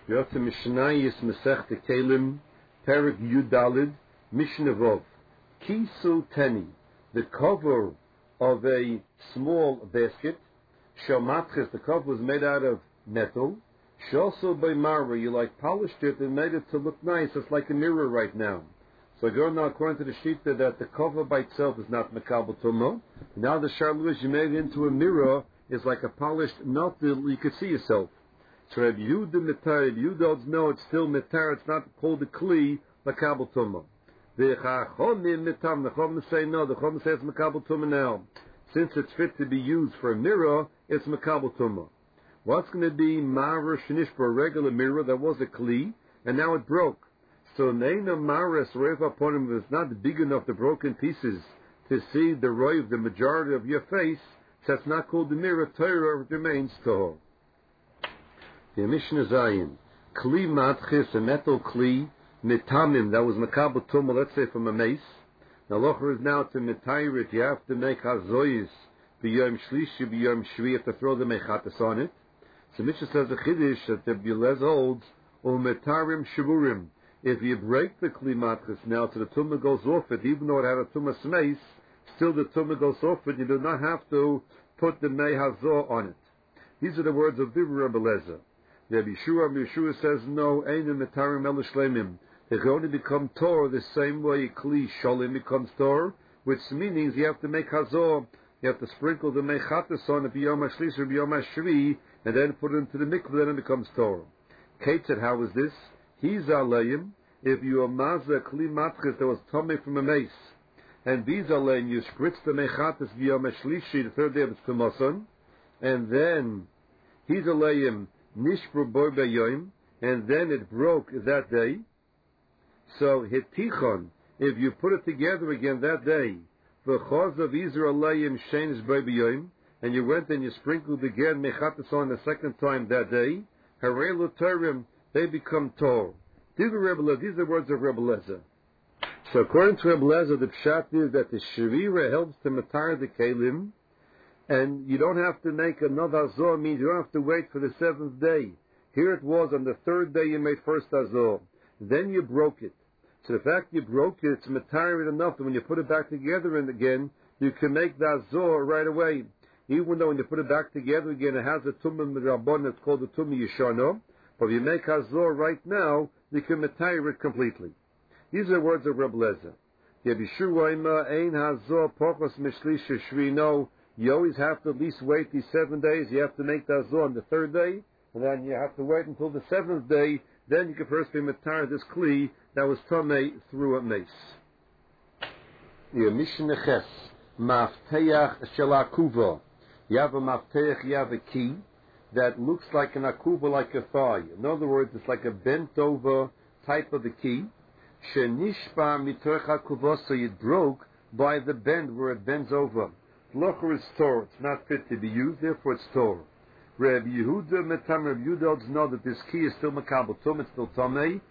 Yotze Mishnayis Masechta Kelim, Perek Yudalid, Mishnah Vov. Kisu Teni, the cover of a small basket. Shalmatches, the cover was made out of metal. Shoso by Marva, you polished it and made it to look nice. It's like a mirror right now. So you're now according to the Shita that the cover by itself is not Mekabel Tumah. Now the Charlus you made it into a mirror is like a polished melt that you could see yourself. So Rabbi Yehuda Metar, Rabbi Yehuda know it's still Metar, it's not called a Kli, Mekabel Tumah. The Chachomim Metam, the Chachomim say no, the Chachomim says Mekabel Tumah now. Since it's fit to be used for a mirror, it's Mekabel Tumah. What's going to be Mara Shinish for a regular mirror that was a Kli, and now it broke. So Neina Maras Rev upon him is not big enough, the broken pieces, to see the roy of the majority of your face, so it's not called the mirror, Torah remains Toho. The Mishnah Zayin, Kli Matchis, a metal Kli, Mitamim, that was Makabel Tumah, let's say from a mace. Now Locher is now to Mitayrit, you have to make Hazoyis, B'yom Shlishi, B'yom Shvi, you have to throw the Mechatas on it. So Mishnah says a Chiddush that the Bilez holds, Umetarim Shavurim. If you break the Kli Matchis now, so the Tumah goes off it, even though it had a Tumah Smeis, still the Tumah goes off it, you do not have to put the Mei Hazor on it. These are the words of Divra Beleza. Rabbi Yeshua says, no, Einim Metarim El Shlemim. They can only become Tor the same way Kli Sholim becomes Tor, which means you have to make Hazor, you have to sprinkle the Mechatas on it, B'yom HaShlish or B'yom HaShvi, and then put it into the mikveh, then it becomes Tor. Kate said, how is this? He's alayim. If you amaza kli matchis that was tummy from a mace, and these alayim you spritz the mechatas v'yom shlishi the third day of its tumason, and then he's alayim nishbur boy beyoim, and then it broke that day. So hitichon, if you put it together again that day, v'chaz of Israel alayim sheinish boy beyoim, and you went and you sprinkled again mechatas on the second time that day, harelu terim. They become Tor. These are words of Rebbe Lezer. So according to Rebbe Lezer, the pshat is that the Shavira helps to matar the Kalim, and you don't have to make another Azor, means you don't have to wait for the seventh day. Here it was on the third day you made first Azor. Then you broke it. So the fact you broke it, it's matar enough that when you put it back together and again, you can make the Azor right away. Even though when you put it back together again, it has a Tumah Mirabon, it's called the Tumah Yeshana. But if you make Hazor right now, you can retire it completely. These are the words of Reb Lezer. No, you always have to at least wait these 7 days. You have to make the Hazor on the third day, and then you have to wait until the seventh day. Then you can first be Matar this Kli that was Tomei through a mace. Mishnah Ches, Mafteach Shelakuva. You have a Mafteach, you have a key that looks like an akuba, like a thigh. In other words, it's like a bent over type of a key. Shenishpa mitoch akuva, so it broke by the bend where it bends over. Locher is Tor, it's not fit to be used, therefore it's Tor. Rabbi Yehuda Metam, Rabbi Yehuda does know that this key is still Makabel Tum, it's still Tomei,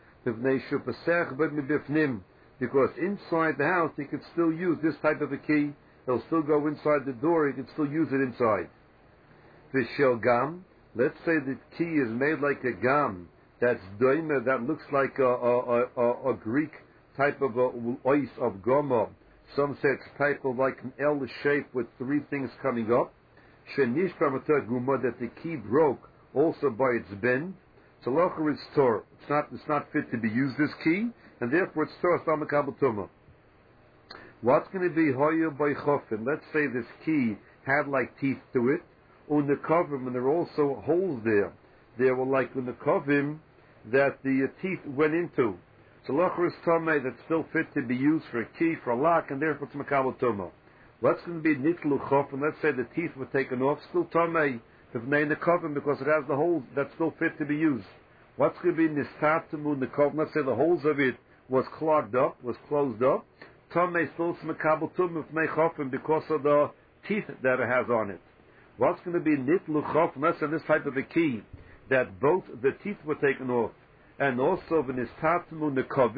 because inside the house he could still use this type of a key. It'll still go inside the door, he can still use it inside. Vishel Gam, let's say the key is made like a gam, that's doime, that looks like a Greek type of a ois of goma. Some say it's type of like an L shape with three things coming up. Shenish pamatar guma, that the key broke also by its bend. So locher is Tor. It's not fit to be used, this key, and therefore it's Tor. It's not Makabel Tumah. What's going to be hoyer by chofin? Let's say this key had like teeth to it. On the kovim, and there are also holes there. There were like on the kovim that the teeth went into. So locher is tomei, that's still fit to be used for a key, for a lock, and therefore it's makabel tumah. What's going to be nitlu chof, and let's say the teeth were taken off, still tomei, if in the kovim, because it has the holes that's still fit to be used. What's going to be nistatamu in the kovim? Let's say the holes of it was clogged up, was closed up. Tomei still makabel tumah if mechofim because of the teeth that it has on it. What's going to be nitlu chof, unless in this type of a key, that both the teeth were taken off, and also v'nistatmu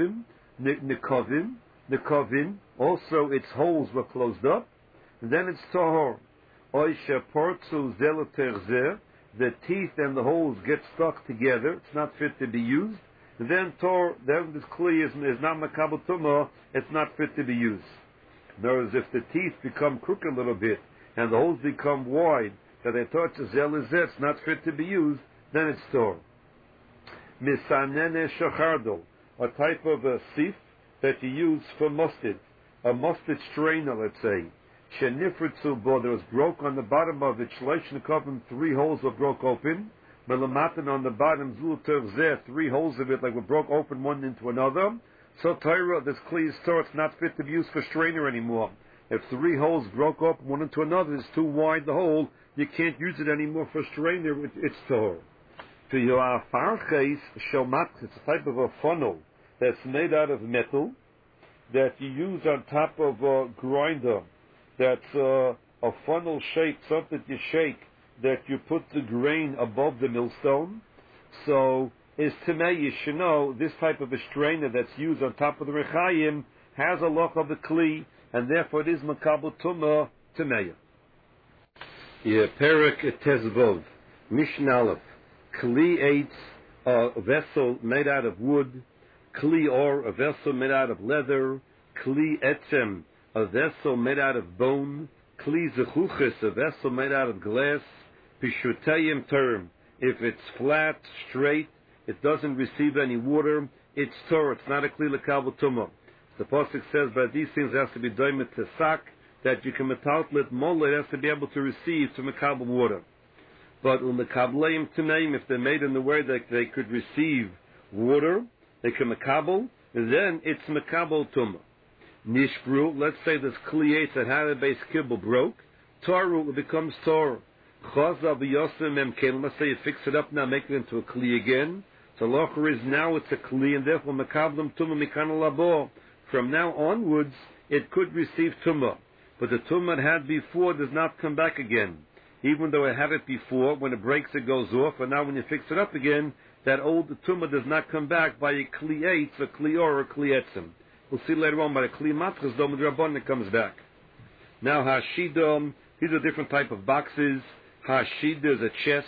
nekovim, also its holes were closed up, and then it's tahor. Oisha portzu zeloter zeh, the teeth and the holes get stuck together. It's not fit to be used. Then this kli is not makabel tumah. It's not fit to be used. In other words, if the teeth become crooked a little bit and the holes become wide, that they touch a zel is it's not fit to be used, then it's tor. Misanene shachardo, a type of a sieve that you use for mustard, a mustard strainer, let's say. Shenifritzu bo, there was broke on the bottom of it. Shleishn kovim, 3 holes were broke open. Melamatan on the bottom, zul zeh, 3 holes of it, like were broke open one into another. So Torah, this kli is Torah, it's not fit to be used for strainer anymore. If 3 holes broke up one into another, it's too wide the hole, you can't use it anymore for strainer, it's Torah. To your farches shomat, it's a type of a funnel that's made out of metal that you use on top of a grinder. That's a funnel shape, something you shake, that you put the grain above the millstone. So, is Tamei, you should know, this type of a strainer that's used on top of the Rechayim has a loch of the Kli, and therefore it is Makabel Tumah Tamei. Perek Tezvov, Mishnah Aleph. Kli eitz, a vessel made out of wood. Kli or, a vessel made out of leather. Kli etzem, a vessel made out of bone. Kli zechuches, a vessel made out of glass. Pishutayim term, if it's flat, straight, it doesn't receive any water, it's Torah, it's not a Kli L'Kabel Tumah. The Pasuk says, by these things it has to be doimet to sak, that you can metaltlet mola, it has to be able to receive to Mekabel water. But Umekableim Tameim, if they're made in the way that they could receive water, they can Mekabel, then it's Mekabel Tumah. Nishbru, let's say this Kli that had a base kibble broke, Torah, it becomes Torah. Chazav v'yosem em kelim, let's say you fix it up now, make it into a Kli again. So locher is now it's a Kli, and therefore Mekablim Tumah Mikan Labo. From now onwards, it could receive Tumah. But the Tumah it had before does not come back again. Even though it had it before, when it breaks it goes off, and now when you fix it up again, that old Tumah does not come back by a Kli Eitz, a Kli Or, a Kli Etzem. We'll see later on by a Kli Matras, Dom Drabbon, it comes back. Now Hashidom, these are different type of boxes. Hashid is a chest.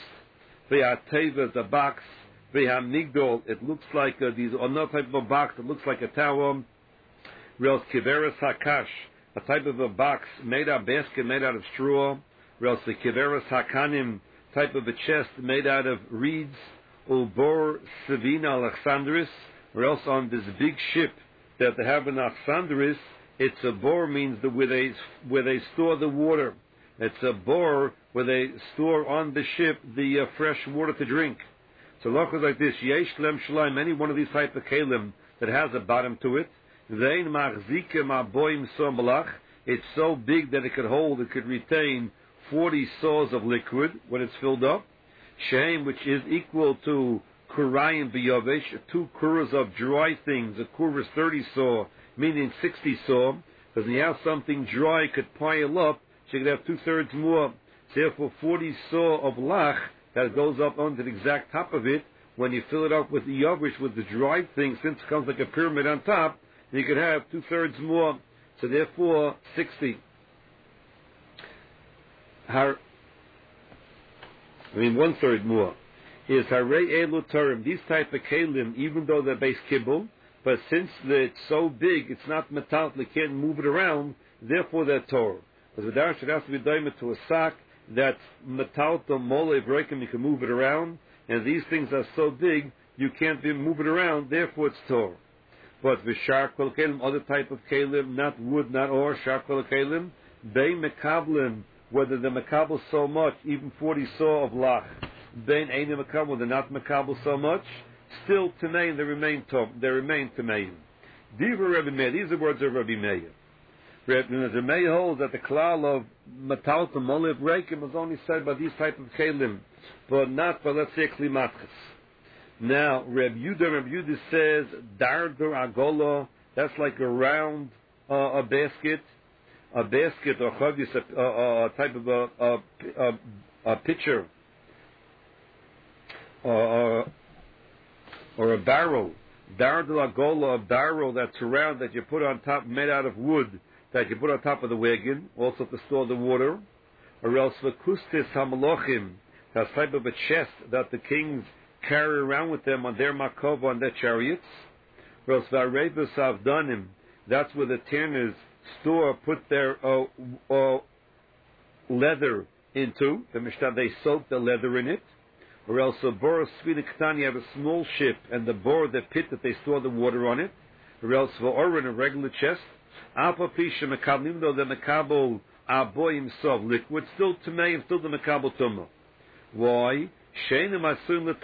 Ve'ateva is a box. Ve'hamigdol, it looks like these another type of a box. It looks like a tower. Reels kiveres hakash, a type of a box made out of basket made out of straw. Reels the kiveres hakanim, type of a chest made out of reeds. Ulbor sevina alexandris. Or else on this big ship that they have in Alexandris, it's a bor means where they store the water. It's a bor where they store on the ship the fresh water to drink. So lochos like this, yesh lem shalaim, any one of these type of kalim that has a bottom to it, vein machzikem aboim somalach, it's so big that it could retain 40 saws of liquid when it's filled up. Sheim, which is equal to kurayim biyovesh, 2 kuras of dry things. A kur is 30 saw, meaning 60 saw, because when you have something dry, it could pile up, so you could have 2/3 more. Therefore, 40 saw of lach that goes up onto the exact top of it. When you fill it up with the yavish, with the dried thing, since it comes like a pyramid on top, you could have 2/3 more. So therefore, 60. 1/3 more. Is harei elu tarim. These type of kalim, even though they're base kibble, but since it's so big, it's not metal, they can't move it around. Therefore, they're Torah. Because the darshan has to be diamond to a sack that's metal to mole breaking, you can move it around. And these things are so big, you can't move it around. Therefore, it's Torah. But v'shar kol kalim, other type of kalim, not wood, not ore, shar kol kalim, bein mekablim, whether they're mekabel so much, even 40 saw of lach, bein einim mekabel, they're not mekabel so much, still tamein, they remain tamein. Diva Rabbi Meir, these are words of Rabbi Meir. Rabbi Meir holds that the klal of metal to moliv reikim was only said by these type of kalim, but not by, let's say, klimatchas. Now, Rabbi Yudah says, dardur agola, that's like a round, a basket or chavis, a type of a pitcher, or a barrel. Dardur agola, a barrel that's round that you put on top, made out of wood, that you put on top of the wagon, also to store the water. Or else vakustis hamalochim, That's type of a chest that the kings carry around with them on their makova, on their chariots. Whereas Varevis Avdanim, that's where the tanners put their leather into. The Mishnah, they soak the leather in it. Or else a bor svina katan, you have a small ship, and the bor, the pit that they store the water on it. Or else for orin, a regular chest. Alpa pisha mekabel, even though the mekabel aboy himself liquid, still tamei, still the mekabel tumah. Why? Because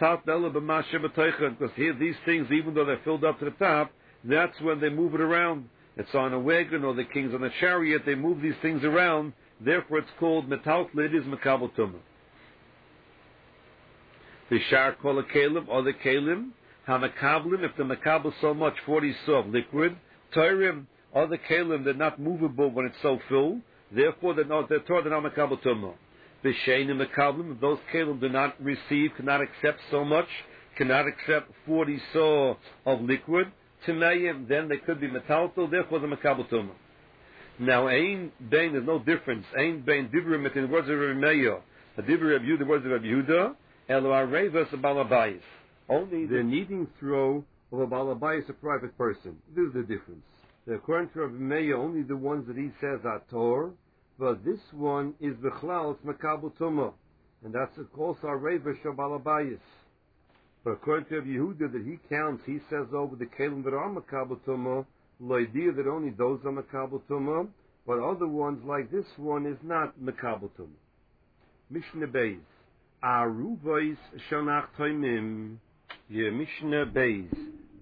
here these things, even though they're filled up to the top, that's when they move it around. It's on a wagon, or the king's on a chariot, they move these things around, therefore it's called metaltle, it is mekabel tumah. The shar kol kalim, or the kalim, ha-mekablim, if the mekabel so much, 40 sof liquid, toirim, or the kalim, they're not movable when it's so full, therefore they're not mekabel tumah. B'sheinim mekablim, if those kalim do not receive, cannot accept so much, cannot accept 40 saw of liquid, Timayim, then they could be metaltal, therefore the mekabel tumah. Now, ein bein, there's no difference. Ein bein divrim, in the words of Rabbi Meir, the divri of Yehuda, the words of Rabbi Yehuda, elo arevas a balabayis. Only the kneading throw of a balabayis, a private person. This is the difference. According to Rabbi Meir, only the ones that he says are Torah, but this one is Bechlal, it's Mekabel Tumah. And that's also a Reva Shabalabayis. But according to Yehuda that he counts, he says over the Kalim that are Mekabel Tumah, the idea that only those are Mekabel Tumah, but other ones like this one is not Mekabel Tumah. Mishnah Beis. Aruvos Shanach Toimim. Mishnah Beis.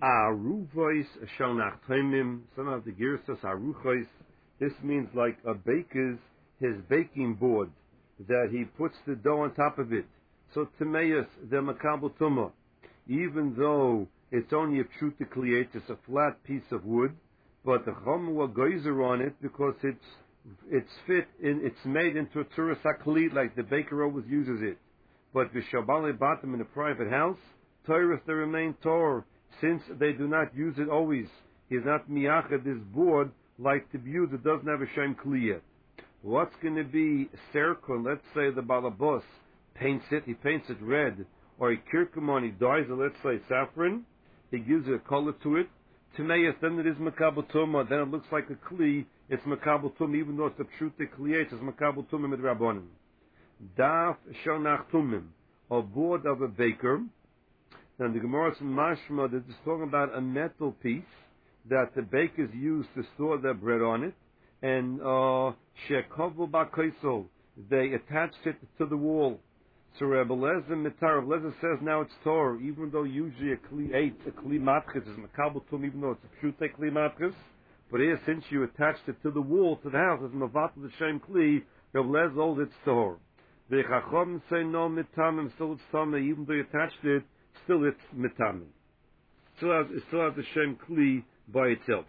Aruvos Shanach Toimim. Some of the gears says Aruchos. This means like a baker's, his baking board, that he puts the dough on top of it. So Timeus, the Makabel Tumah, even though it's only a pshuta kliyet, it's a flat piece of wood, but the Chomwa geyser on it because it's made into a tzuras hakli, like the baker always uses it. But the Shabbalei Batim in a private house, Torah they remain Torah, since they do not use it always. He is not miyachad this board like to be used, it doesn't have a shem kliyet. What's going to be circle? Let's say the balabos paints it, he paints it red, or a kirkamon, he dyes it, let's say saffron, he gives it a color to it. Timeis, then it is Makabel Tumah, then it looks like a kli, it's Makabel Tumah, even though it's a pshute kliyet, it's Makabel Tumah mit Rabbonim. Daf Shonach Tumim, a board of a baker. Then the Gemara is mashma that is talking about a metal piece that the bakers use to store their bread on it, and shekovu ba'kaisol, they attached it to the wall. So Rebbe Lezer says now it's Torah, even though usually a kli matchis is makabel tum, even though it's a pshute kli matchis, but here since you attached it to the wall, to the house, it's mavatal the shem kli, Rebbe Lezer holds it's Torah. The Chacham say no mitamim, still it's tameh, even though you attached it, still it's mitamim. It still has the shem kli by itself.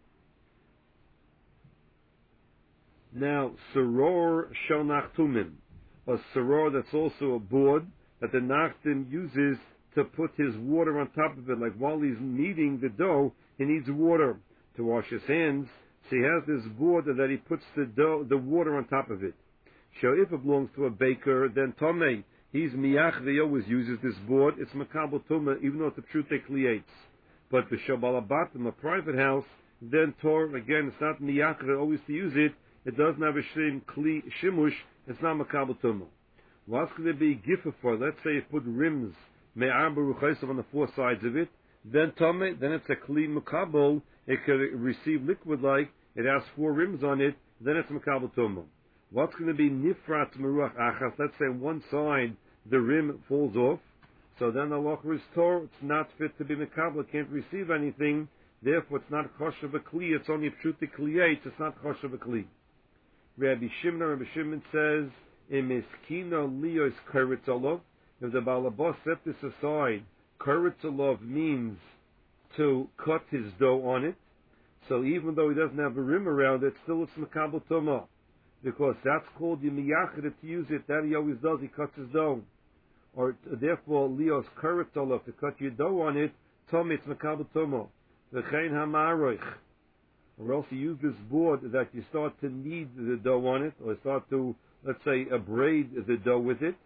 Now, Soror Shonach Tumim, a soror that's also a board that the Nachtim uses to put his water on top of it. Like while he's kneading the dough, he needs water to wash his hands. So he has this board that he puts the water on top of it. So if it belongs to a baker, then Tomei, he's miyach, he always uses this board. It's makabel tumah, even though it's a pshute kliyates. But the Shabbalabatim, a private house, then Torah, again, it's not miyachar always to use it. It doesn't have a shem kli shimush. It's not makabel tumah. What's going to be gifa for? Let's say you put rims me'arba ruchaisav on the four sides of it. Then tomei, then it's a kli makabel. It can receive liquid like it has four rims on it. Then it's makabel tumah. What's going to be nifrat meruach achas? Let's say one side the rim falls off. So then the loch is Torah, it's not fit to be Mekabel, it can't receive anything, therefore it's not Choshev Kli, it's only Pshute Kliyet, it's not Choshev Kli. Rabbi Shimon says, Imiskino Lios Keritzolov, if the Balabos set this aside, Keritzolov means to cut his dough on it, so even though he doesn't have a rim around it, still it's Mekabel Tumah, because that's called Yimiyachid to use it, that he always does, he cuts his dough. Or therefore, Leos Keretolov, to cut your dough on it, Tomei, it's Makabel Tumah. V'chein ha'maroich. Or else you use this board that you start to knead the dough on it, or start to, let's say, braid the dough with it.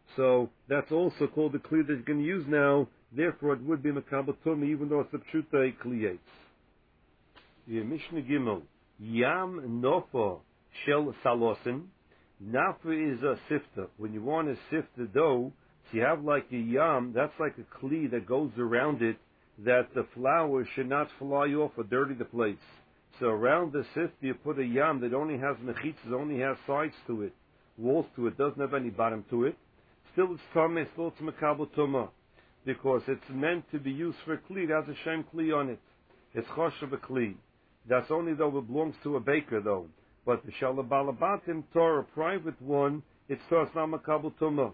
So that's also called the kli that you can use now. Therefore, it would be makabel tumah, even though it's a pshuta kliyetz. The Mishnah Gimel, Yam Nofa Shel Salosin. Nafa is a sifter. When you want to sift the dough, so you have like a yam, that's like a kli that goes around it, that the flour should not fly off or dirty the place. So around the sift you put a yam that only has mechitzas, only has sides to it, walls to it, doesn't have any bottom to it. Still it's tameh, still it's makabel tumah, because it's meant to be used for a kli. It has a shem kli on it. It's choshev a kli. That's only though it belongs to a baker though. But the shalabalabatim Torah, a private one, it's Torah's not makabel tumah.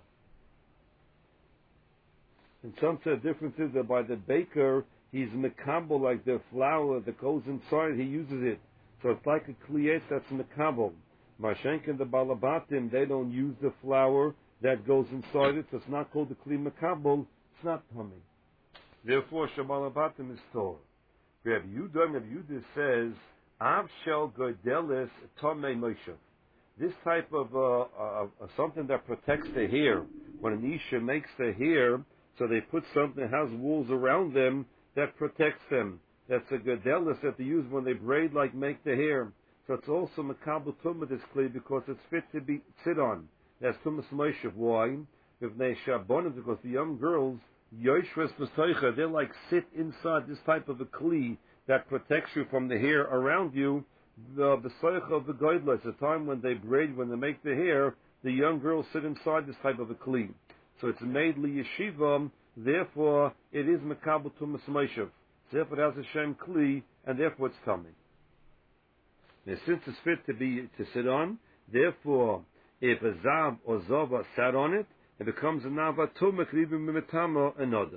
And some say the difference is that by the baker, he's makabel, like the flour that goes inside, he uses it. So it's like a kliyetz that's makabel. Mashenk and the balabatim, they don't use the flour that goes inside it, so it's not called the kli makabel, it's not tummy. Therefore, shabalabatim is Torah. Rabbi Yehuda says, Av shel godeles tomei moshav. This type of something that protects the hair. When an isha makes the hair, so they put something that has walls around them that protects them. That's a godeles that they use when they braid, like make the hair. So it's also makabel tumah, this kli, because it's fit to be sit on. That's tumas moshav. Why? If they shabonim, because the young girls, yoshves b'soicha, they like sit inside this type of a kli that protects you from the hair around you. The b'soicha of the goydla, it's a time when they braid, when they make the hair, the young girls sit inside this type of a kli. So it's made li yeshiva, therefore it is makabel tumas moshav. Therefore it has a shem kli, and therefore it's tummy. Now since it's fit to sit on, therefore if a zav or zava sat on it, it becomes a nava tumah kribim b'metama anodam.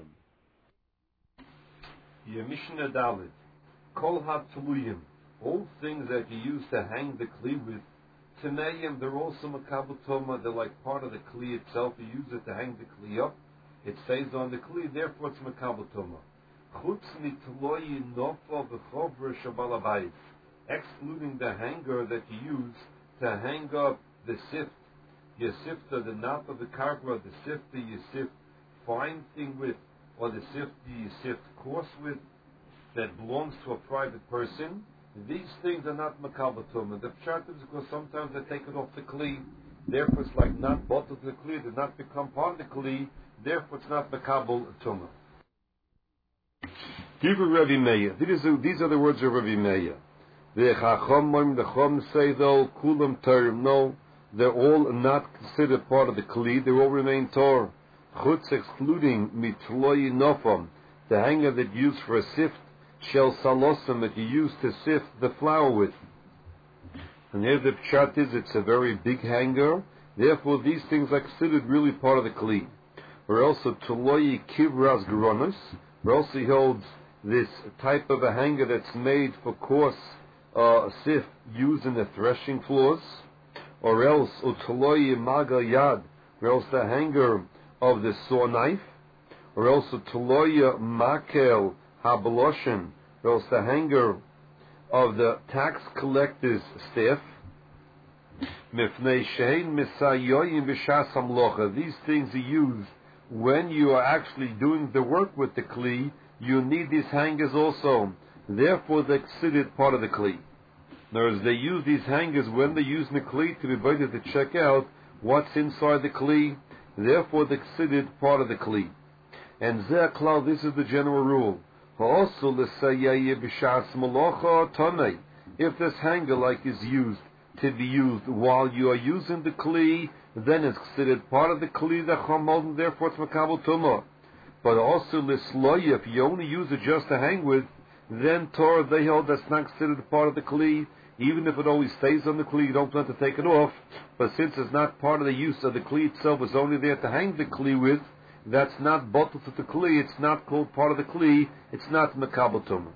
Yemishna Dalit. Kol ha-tluyim. All things that you use to hang the kli with, Tanayim, they're also makabel tumah. They're like part of the kli itself. You use it to hang the kli up. It stays on the kli, therefore it's makabel tumah. Chutz mitloyi nofa v'chovra shabalabayis. Excluding the hanger that you use to hang up the sift. You sift the knot of the kargra, the sifter you sift fine thing with, or the sifter you sift coarse with, that belongs to a private person. These things are not makabel tumah. The pshat is because sometimes they take it off the kli, therefore it's like not bottled to the kli, they not become part of the kli, therefore it's not makabel tumah. Divrei Rabbi Meir. These are the words of Rabbi Meir. The Chacham say though, kulam terim, no, they're all not considered part of the kli, they all remain Torah. Chutz, excluding mitloyi nofam, the hanger that you use for a sift, shel salosim, that you use to sift the flour with. And here the pshat is, it's a very big hanger, therefore these things are considered really part of the kli. Or also tloyi kivras gronos, or also he holds this type of a hanger that's made for coarse sift used in the threshing floors, or else utloyi maga yad, or else the hanger of the saw knife, or else utloyi makel habaloshin, or else the hanger of the tax collector's staff. Mifnei shein misayoyim b'shas hamlocha. These things are used when you are actually doing the work with the kli. You need these hangers also. Therefore, they're considered part of the kli. In other words, they use these hangers when they're using the kli to be able to check out what's inside the kli. Therefore, they're considered part of the kli. And ze'klal, this is the general rule. Also, if this hanger like is used to be used while you are using the kli, then it's considered part of the kli, the chamol, therefore it's makabel tumah. But also lisloy, if you only use it just to hang with, then Torah they hold that's not considered part of the kli. Even if it always stays on the kli, you don't plan to take it off. But since it's not part of the use of the kli itself, it's only there to hang the kli with, that's not bottled to the kli, it's not called part of the kli, it's not makabel tumah.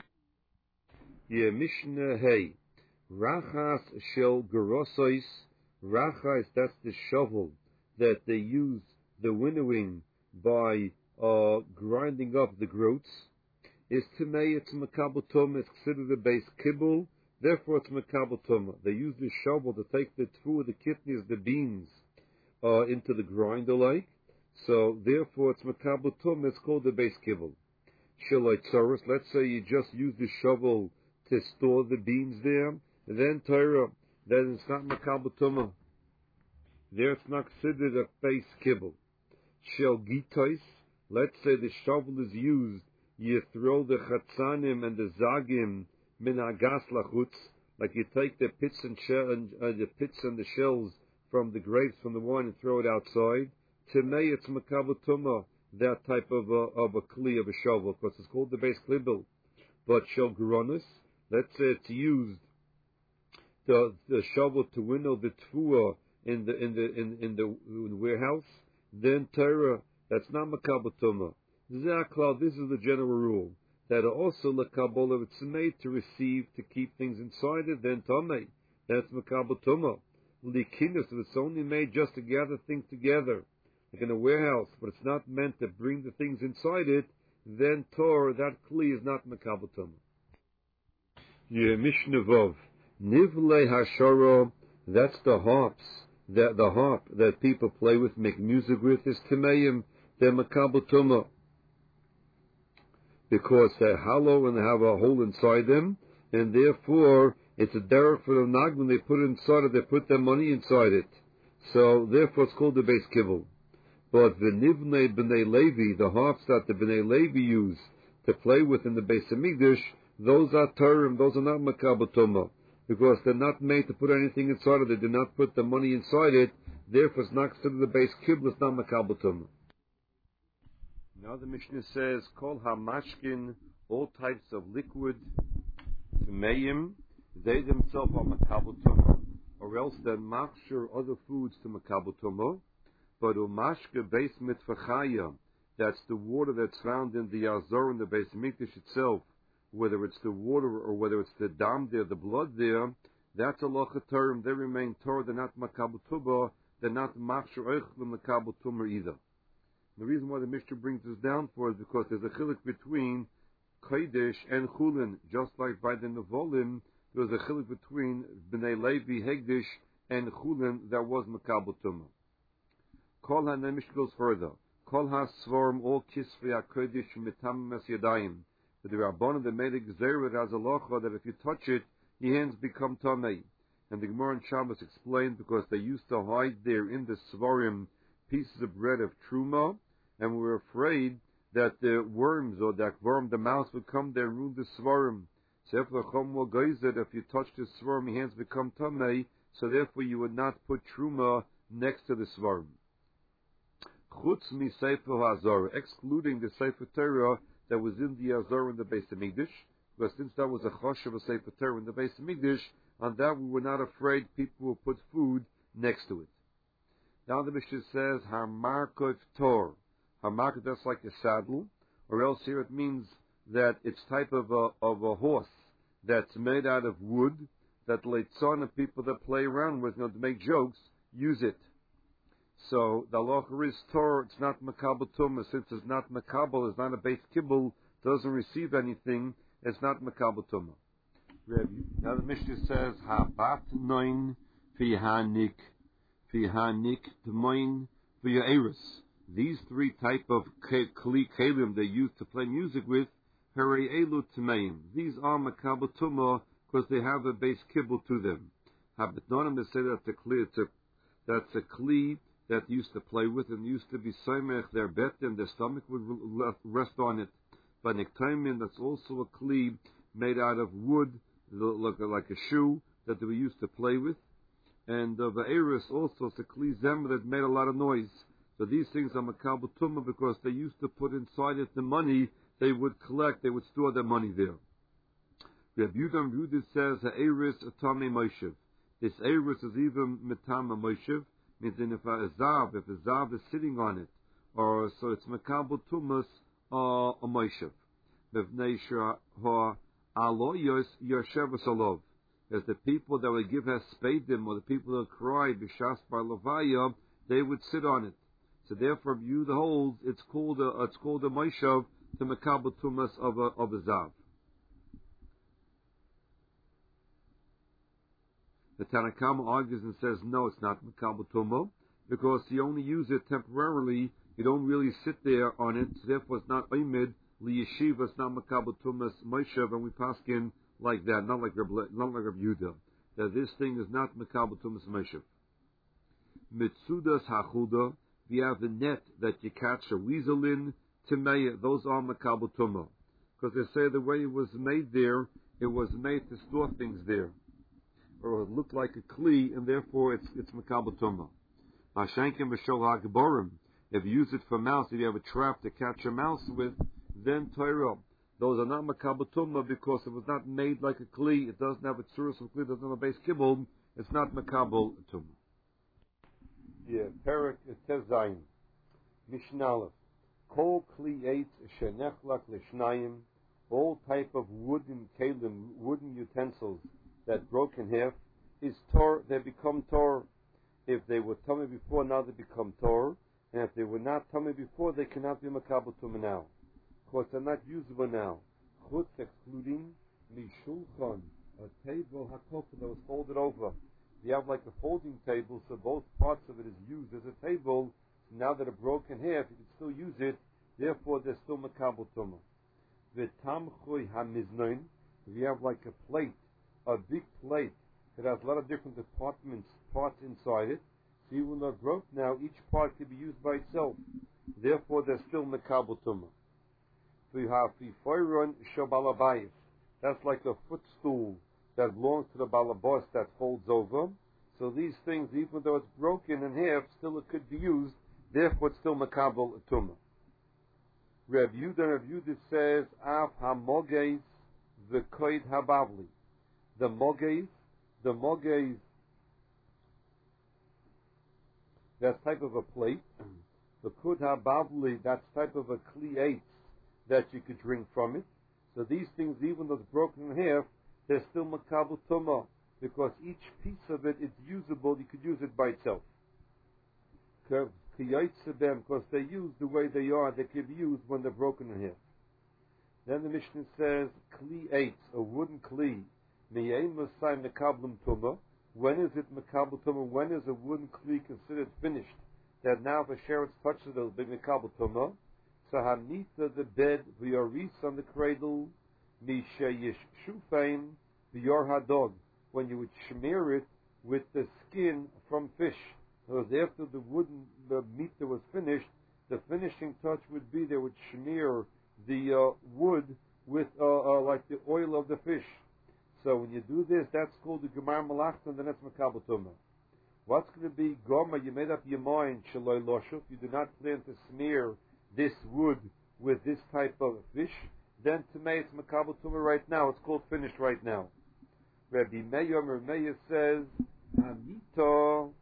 Mishnah Hey. Rachas shel gerosois. Rachas, that's the shovel that they use the winnowing by grinding up the groats. Is Tamei, it's makabel tumah, it's considered a base kibble, therefore it's makabel tumah. They use the shovel to take the tfu, the kidneys, the beans, into the grinder like. So therefore it's makabel tumah. It's called the base kibble. Shaloitzoros. Let's say you just use the shovel to store the beans there. Then Torah. Then it's not makabel tumah. There it's not considered a base kibble. Shel gitais. Let's say the shovel is used. You throw the chatzanim and the zagim min agas lachutz, like you take the pits and the shells from the grapes from the wine and throw it outside. To me, it's makabel tumah, that type of a kli of a shovel, because it's called the base kibble. But shel geronis, let's say it's used the shovel to winnow the tfuah in the warehouse. Then Torah, that's not makabel tumah. This is the general rule, that also the kabbalah, it's made to receive, to keep things inside it, then tamei, that's makabel tumah. Likinus, if it's only made just to gather things together, like in a warehouse, but it's not meant to bring the things inside it, then Torah, that kli is not makabel tumah. Mishnah Vov, nivlei hashara, that's the harps, the harp that people play with, make music with, is tameim, they're makabel tumah, because they're hollow and they have a hole inside them, and therefore it's a derech for the nag. When they put it inside it, they put their money inside it. So therefore it's called the base kibble. But the nivnei b'nei Levi, the harps that the b'nei Levi use to play with in the Beis Hamikdash, those are Torah, those are not makabel tumah, because they're not made to put anything inside it. They do not put the money inside it. Therefore it's not considered the base kibble. It's not makabel tumah. Now the Mishnah says, Kol hamashkin, all types of liquid, tmeim, they themselves are makabel tumah, or else they're machshir other foods to makabel tumah. But umashke beis mitfachaya, that's the water that's found in the Azor in the Beis Hamikdash itself, whether it's the water or whether it's the dam there, the blood there, that's a lochaterim. They remain Torah. They're not makabel tumah. They're not machshir oich makabel tumah either. The reason why the Mishnah brings this down for is because there's a chiluk between Kodesh and Chulin. Just like by the Nevolim, there was a chiluk between Bnei Levi, Hegdish, and Chulin that was makabel tumah. Kol ha, the Mishnah goes further. Kol ha svorm all kisvei HaKodesh mitam mes yadayim. But the Rabbanan, they made a gzera as a locha that if you touch it, your hands become tamei. And the Gemara and Shabbos explained because they used to hide there in the svarim pieces of bread of truma, and we were afraid that the worms or that worm, the mouse, would come there and ruin the svarim. So if you touch the svarim, your hands become tamei. So therefore, you would not put truma next to the svarim. Chutz mi sefer hazor, excluding the sefer Torah that was in the Azor in the Beis Hamikdash, because since that was a chosh of a sefer Torah in the Beis Hamikdash, on that we were not afraid people will put food next to it. Now the Mishnah says, Hamarkot Tor. Hamarkot, that's like a saddle, or else here it means that it's type of a horse that's made out of wood, that leitzon and people that play around with, to make jokes, use it. So the halacha is Tor, it's not makabel tumah. Since it's not makabel, it's not a base kibble, doesn't receive anything, it's not makabel tumah. Now the Mishnah says, Habat noin fihanik t'moin v'ya'eris. These three type of kli kelim they use to play music with, harei elu t'meim. These are makabel tumah because they have a base kibble to them. Habat nonim, they say that's a kli that used to play with and used to be soimech, their bet and their stomach would rest on it. But niktaimim, that's also a kli made out of wood, like a shoe that they were used to play with. And the Eris also is a kli zem that made a lot of noise. So these things are makabel tumah because they used to put inside it the money they would collect, they would store their money there. Rabbi Yehuda says, Ha'eris atame moshev. This Eris is even mitama moshev, means if a zav is sitting on it, or so it's makabel tumas a moshev. B'vnei she'ha aloyos yoshev salov. As the people that would give haspedim, or the people that cry b'shas bar levaya, they would sit on it. So therefore, you the holds it's called a moshev, the makabel tumas of a zav. The Tanakama argues and says, no, it's not makabel tumah, because you only use it temporarily. You don't really sit there on it. So therefore, it's not oimid liyeshiva. It's not makabel tumas Moshev, and we paskin like that, not like Reb Yehuda. That this thing is not makabel tumas Moshev. Mitzudas hachuda. We have the net that you catch a weasel in. Timeya. Those are makabel tumah, because they say the way it was made there, it was made to store things there, or it looked like a kli, and therefore it's makabel tumah. Mashenkim v'shol hagborim. If you use it for mouse, if you have a trap to catch a mouse with, then Torah. Those are not makabel tumah because it was not made like a kli. It doesn't have a tzuras of kli. It doesn't have a base kibbul. It's not makabel tumah. Yeah, Perik it says Zayin. Mishnalef. Kol kli eitz shenechlak l'shnayim. All type of wooden kalim, wooden utensils that broke in half, is tor. They become tor. If they were tummy before, now they become tor. And if they were not tummy before, they cannot be makabel tumah now. Of course, they're not usable now. Chutz excluding mishulchan, a table hakofa that was folded over. You have like a folding table, so both parts of it is used as a table. Now that it broke in half, you can still use it. Therefore, there's still makabel tumah. V'tamchui hamiznoin. If you have like a plate, a big plate that has a lot of different parts inside it, so even though it broke now, each part can be used by itself. Therefore, there's still makabel tumah. We have fifoiron shabalabayis. That's like a footstool that belongs to the balabos that folds over. So these things, even though it's broken in half, still it could be used. Therefore, it's still makabel tumah. Reb Yehuda says, Af hamogeis v'koid habavli. The mogeis, that's type of a plate. The kud habavli, that's type of a kli eitz that you could drink from it. So these things, even though it's broken in half, they're still makabel tumah, because each piece of it is usable. You could use it by itself. Because they use the way they are, they can be used when they're broken in half. Then the Mishnah says, kli eitz, a wooden kli, miyein masai mekablim tumah. When is it makabel tumah? When is a wooden kli considered finished? That now if a sheretz touches it, it'll be makabel tumah. So hanita the bed, v'yoris on the cradle, mishayish shufein, v'yor hadog. When you would smear it with the skin from fish. Because after the meat that was finished, the finishing touch would be they would smear the wood with like the oil of the fish. So when you do this, that's called the gemar malachta, and then that's makabel tumah. What's going to be goma? You made up your mind, shaloi loshuf. You do not plan to smear this wood with this type of fish. Then to me, it's makabel tumah right now. It's called finished right now. Rabbi Meir says, Amito,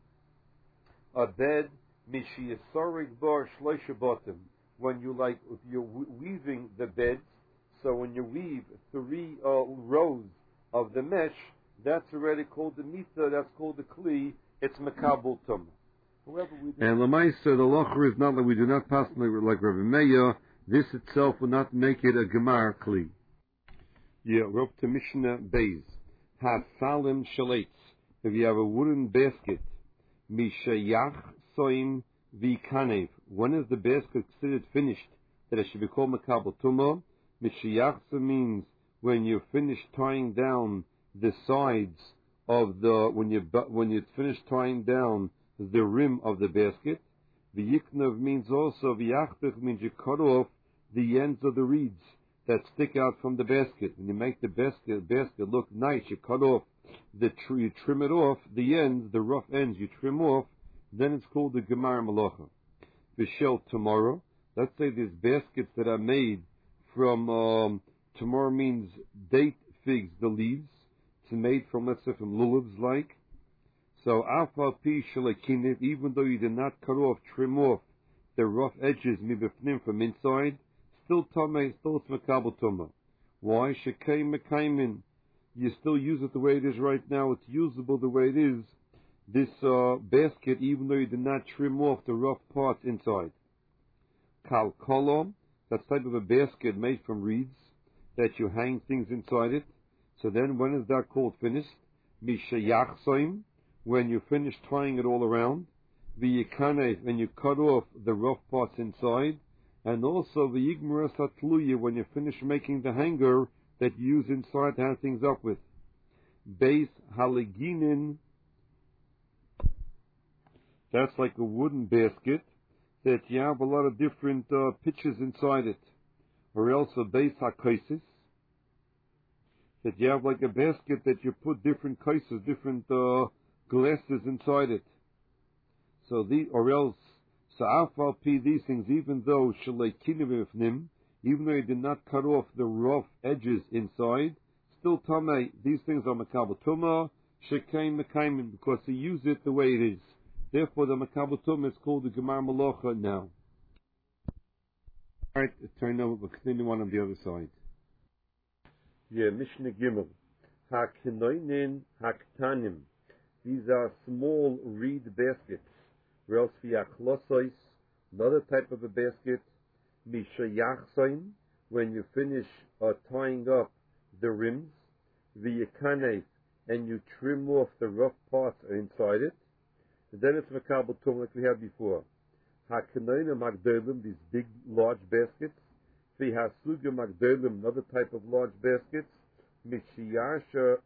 a bed, mishiyasorig bar shloisha bottom. When you if you're weaving the beds, so when you weave 3 rows of the mesh, that's already called the mita, that's called the kli, it's makabel tumah. And Lamaisa, the locher is not that we do not pass like Rabbi Meir. This itself will not make it a gemar kli. Yeah, rope to Mishnah Beis. Hasalim shalates. If you have a wooden basket, mishayach soim v'kanev. When is the basket considered finished? That it should be called makabel tumah. Mishayach means when you finish tying down the sides of when you finish tying down the rim of the basket. V'yiknav means also v'yachtach means you cut off the ends of the reeds that stick out from the basket. When you make the basket look nice, you cut off you trim it off, the ends, the rough ends, you trim off, then it's called the gemar malacha. V'shel tomorrow, let's say there's baskets that are made from, tomorrow means date figs, the leaves. It's made from, let's say, from lulavs like. So, alpha pi shalakinit, even though you did not cut off, trim off the rough edges, mibifnim from inside, still tameh, still it's makabel tumah. Why? Shekay mekaymin. You still use it the way it is right now. It's usable the way it is. This basket, even though you did not trim off the rough parts inside. Kal kolom, that's type of a basket made from reeds that you hang things inside it. So then, when is that called finished? Mishayach soim, when you finish tying it all around. v'yikanef, and you cut off the rough parts inside, and also v'yigmeras hatluya, when you finish making the hanger that you use inside to hang things up with. Beis haliginin, that's like a wooden basket that you have a lot of different pitches inside it. Or else a beis hakaisis, that you have like a basket that you put different kaises, different glasses inside it. So afal pi, these things, even though even though you did not cut off the rough edges inside, still tamei, these things are makabel tumah, shekain mekaimin, because he used it the way it is. Therefore the makabel tumah is called the gemar malacha now. Alright, turn over, we'll continue on the other side. Yeah, Mishnah Gimel. Hakinoinin haktanim. These are small reed baskets. Rels fiachlosois, another type of a basket. Mishayachsoin, when you finish tying up the rims. V'yakanef, and you trim off the rough parts inside it. And then it's makabel tum like we had before. Hakinoinin magdolim, these big, large baskets. V'hasuga magdolim, another type of large baskets. Mishayase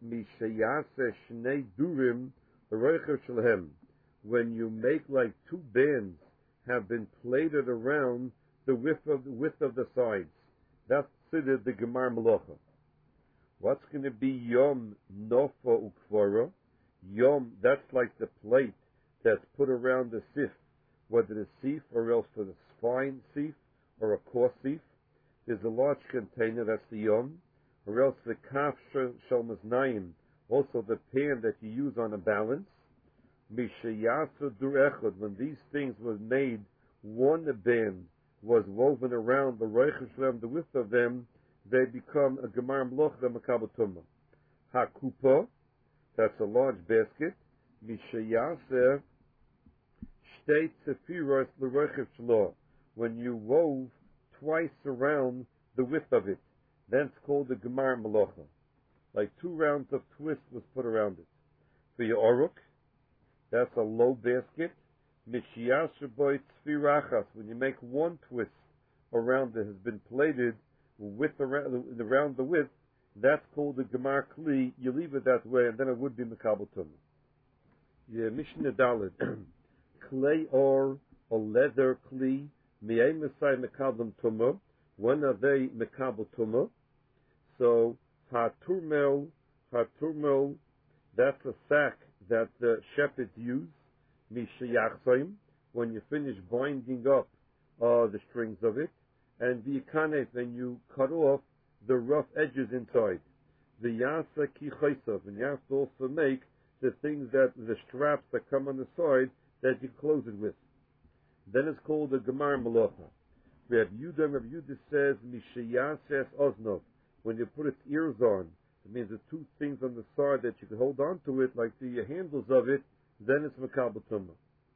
shnei durim, roicher shalhem. When you make like two bands have been plaited around the width of the sides. That's considered the gemar malacha. What's going to be yom nofa ukvara? Yom, that's like the plate that's put around the sif, whether the sif or else for the fine sif or a coarse sif. There's a large container, that's the yom, or else the kaf shel maznayim, also the pan that you use on a balance. Mishayasu dur echad, when these things were made, one band was woven around the roicher shalem, the width of them, they become a gemar malacha makabel tumah. Hakupa, that's a large basket. Mishayase shtei tzefiros l'roicher shalom, when you wove twice around the width of it, then it's called the gemar malacha. Like 2 rounds of twist was put around it. For your oruk, that's a low basket. Mishiashaboy tzfirachas, when you make one twist around it has been plated with around the width, that's called the gemar kli. You leave it that way, and then it would be makabel tumah. Yeah, Mishnah Daled. Clay or a leather kli, mi'ay mesai makabel tumah. When are they makabel tumah? So haturmel, that's a sack that the shepherds use. Mishayachsoim, when you finish binding up the strings of it, and v'yikanet, then you cut off the rough edges inside. V'yasa ki chaysav, and you have to also make the things that the straps that come on the side that you close it with. Then it's called the gemar malacha. We have Yudah says mishayases oznov, when you put its ears on. It means the 2 things on the side that you can hold on to it, like the handles of it, then it's makabel tumah.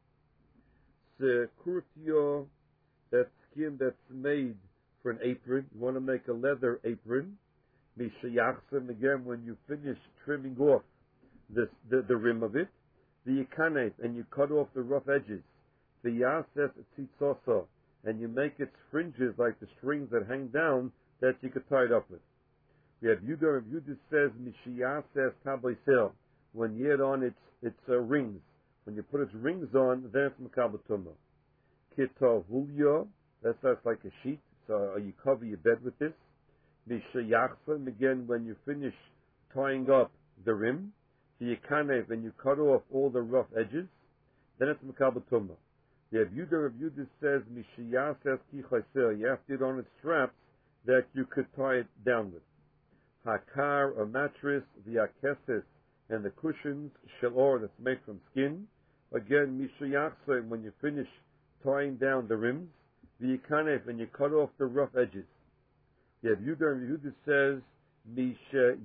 Kurtio, that skin that's made for an apron. You want to make a leather apron. Mishayachsim, again, when you finish trimming off the rim of it. The yikanet, and you cut off the rough edges. The yases tzitzosa, and you make its fringes like the strings that hang down that you could tie it up with. We have Yudah says Mishiyases tabaisel, when you add on its rings. When you put its rings on, then it's makabel tumah. Kitavulya, that's like a sheet, so you cover your bed with this. Mishayachsim, again, when you finish tying up the rim. V'yikanev, when you cut off all the rough edges, then it's makabel tumah. We have Yudah says Mishiyases ki chayser, you have to add on its straps that you could tie it down with. Hakar, a mattress, the akeses, and the cushions, shalor, that's made from skin. Again, mishayachse, when you finish tying down the rims. The yikanev, when you cut off the rough edges. You have Yehuda says, misha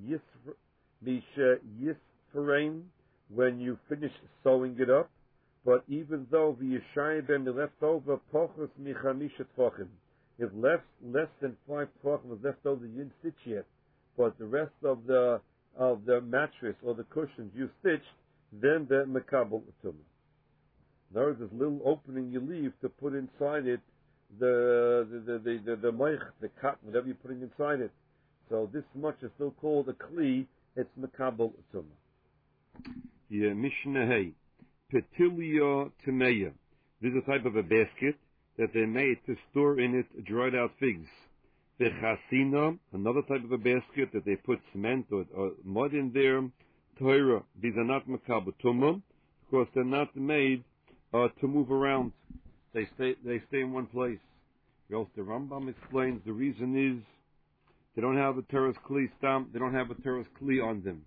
yisfarain, when you finish sewing it up. But even though the yishai ben left over pochus michamisha tfachim, if less than 5 tfachim was left over, you didn't stitch yet. But the rest of the mattress or the cushions you stitched, then the makabel tumah. In other words, this little opening you leave to put inside it the moich, the cotton, whatever you're putting inside it. So this much is still called a kli. It's mekabel tumah. Yeah, Mishnah Hay, Petilia Timeya. This is a type of a basket that they made to store in it dried out figs. The Chasina, another type of a basket that they put cement or mud in there. Torah, these are not mekabel tumah because they're not made to move around. They stay in one place. The Rambam explains the reason is they don't have a teres kli stam. They don't have a teres kli on them.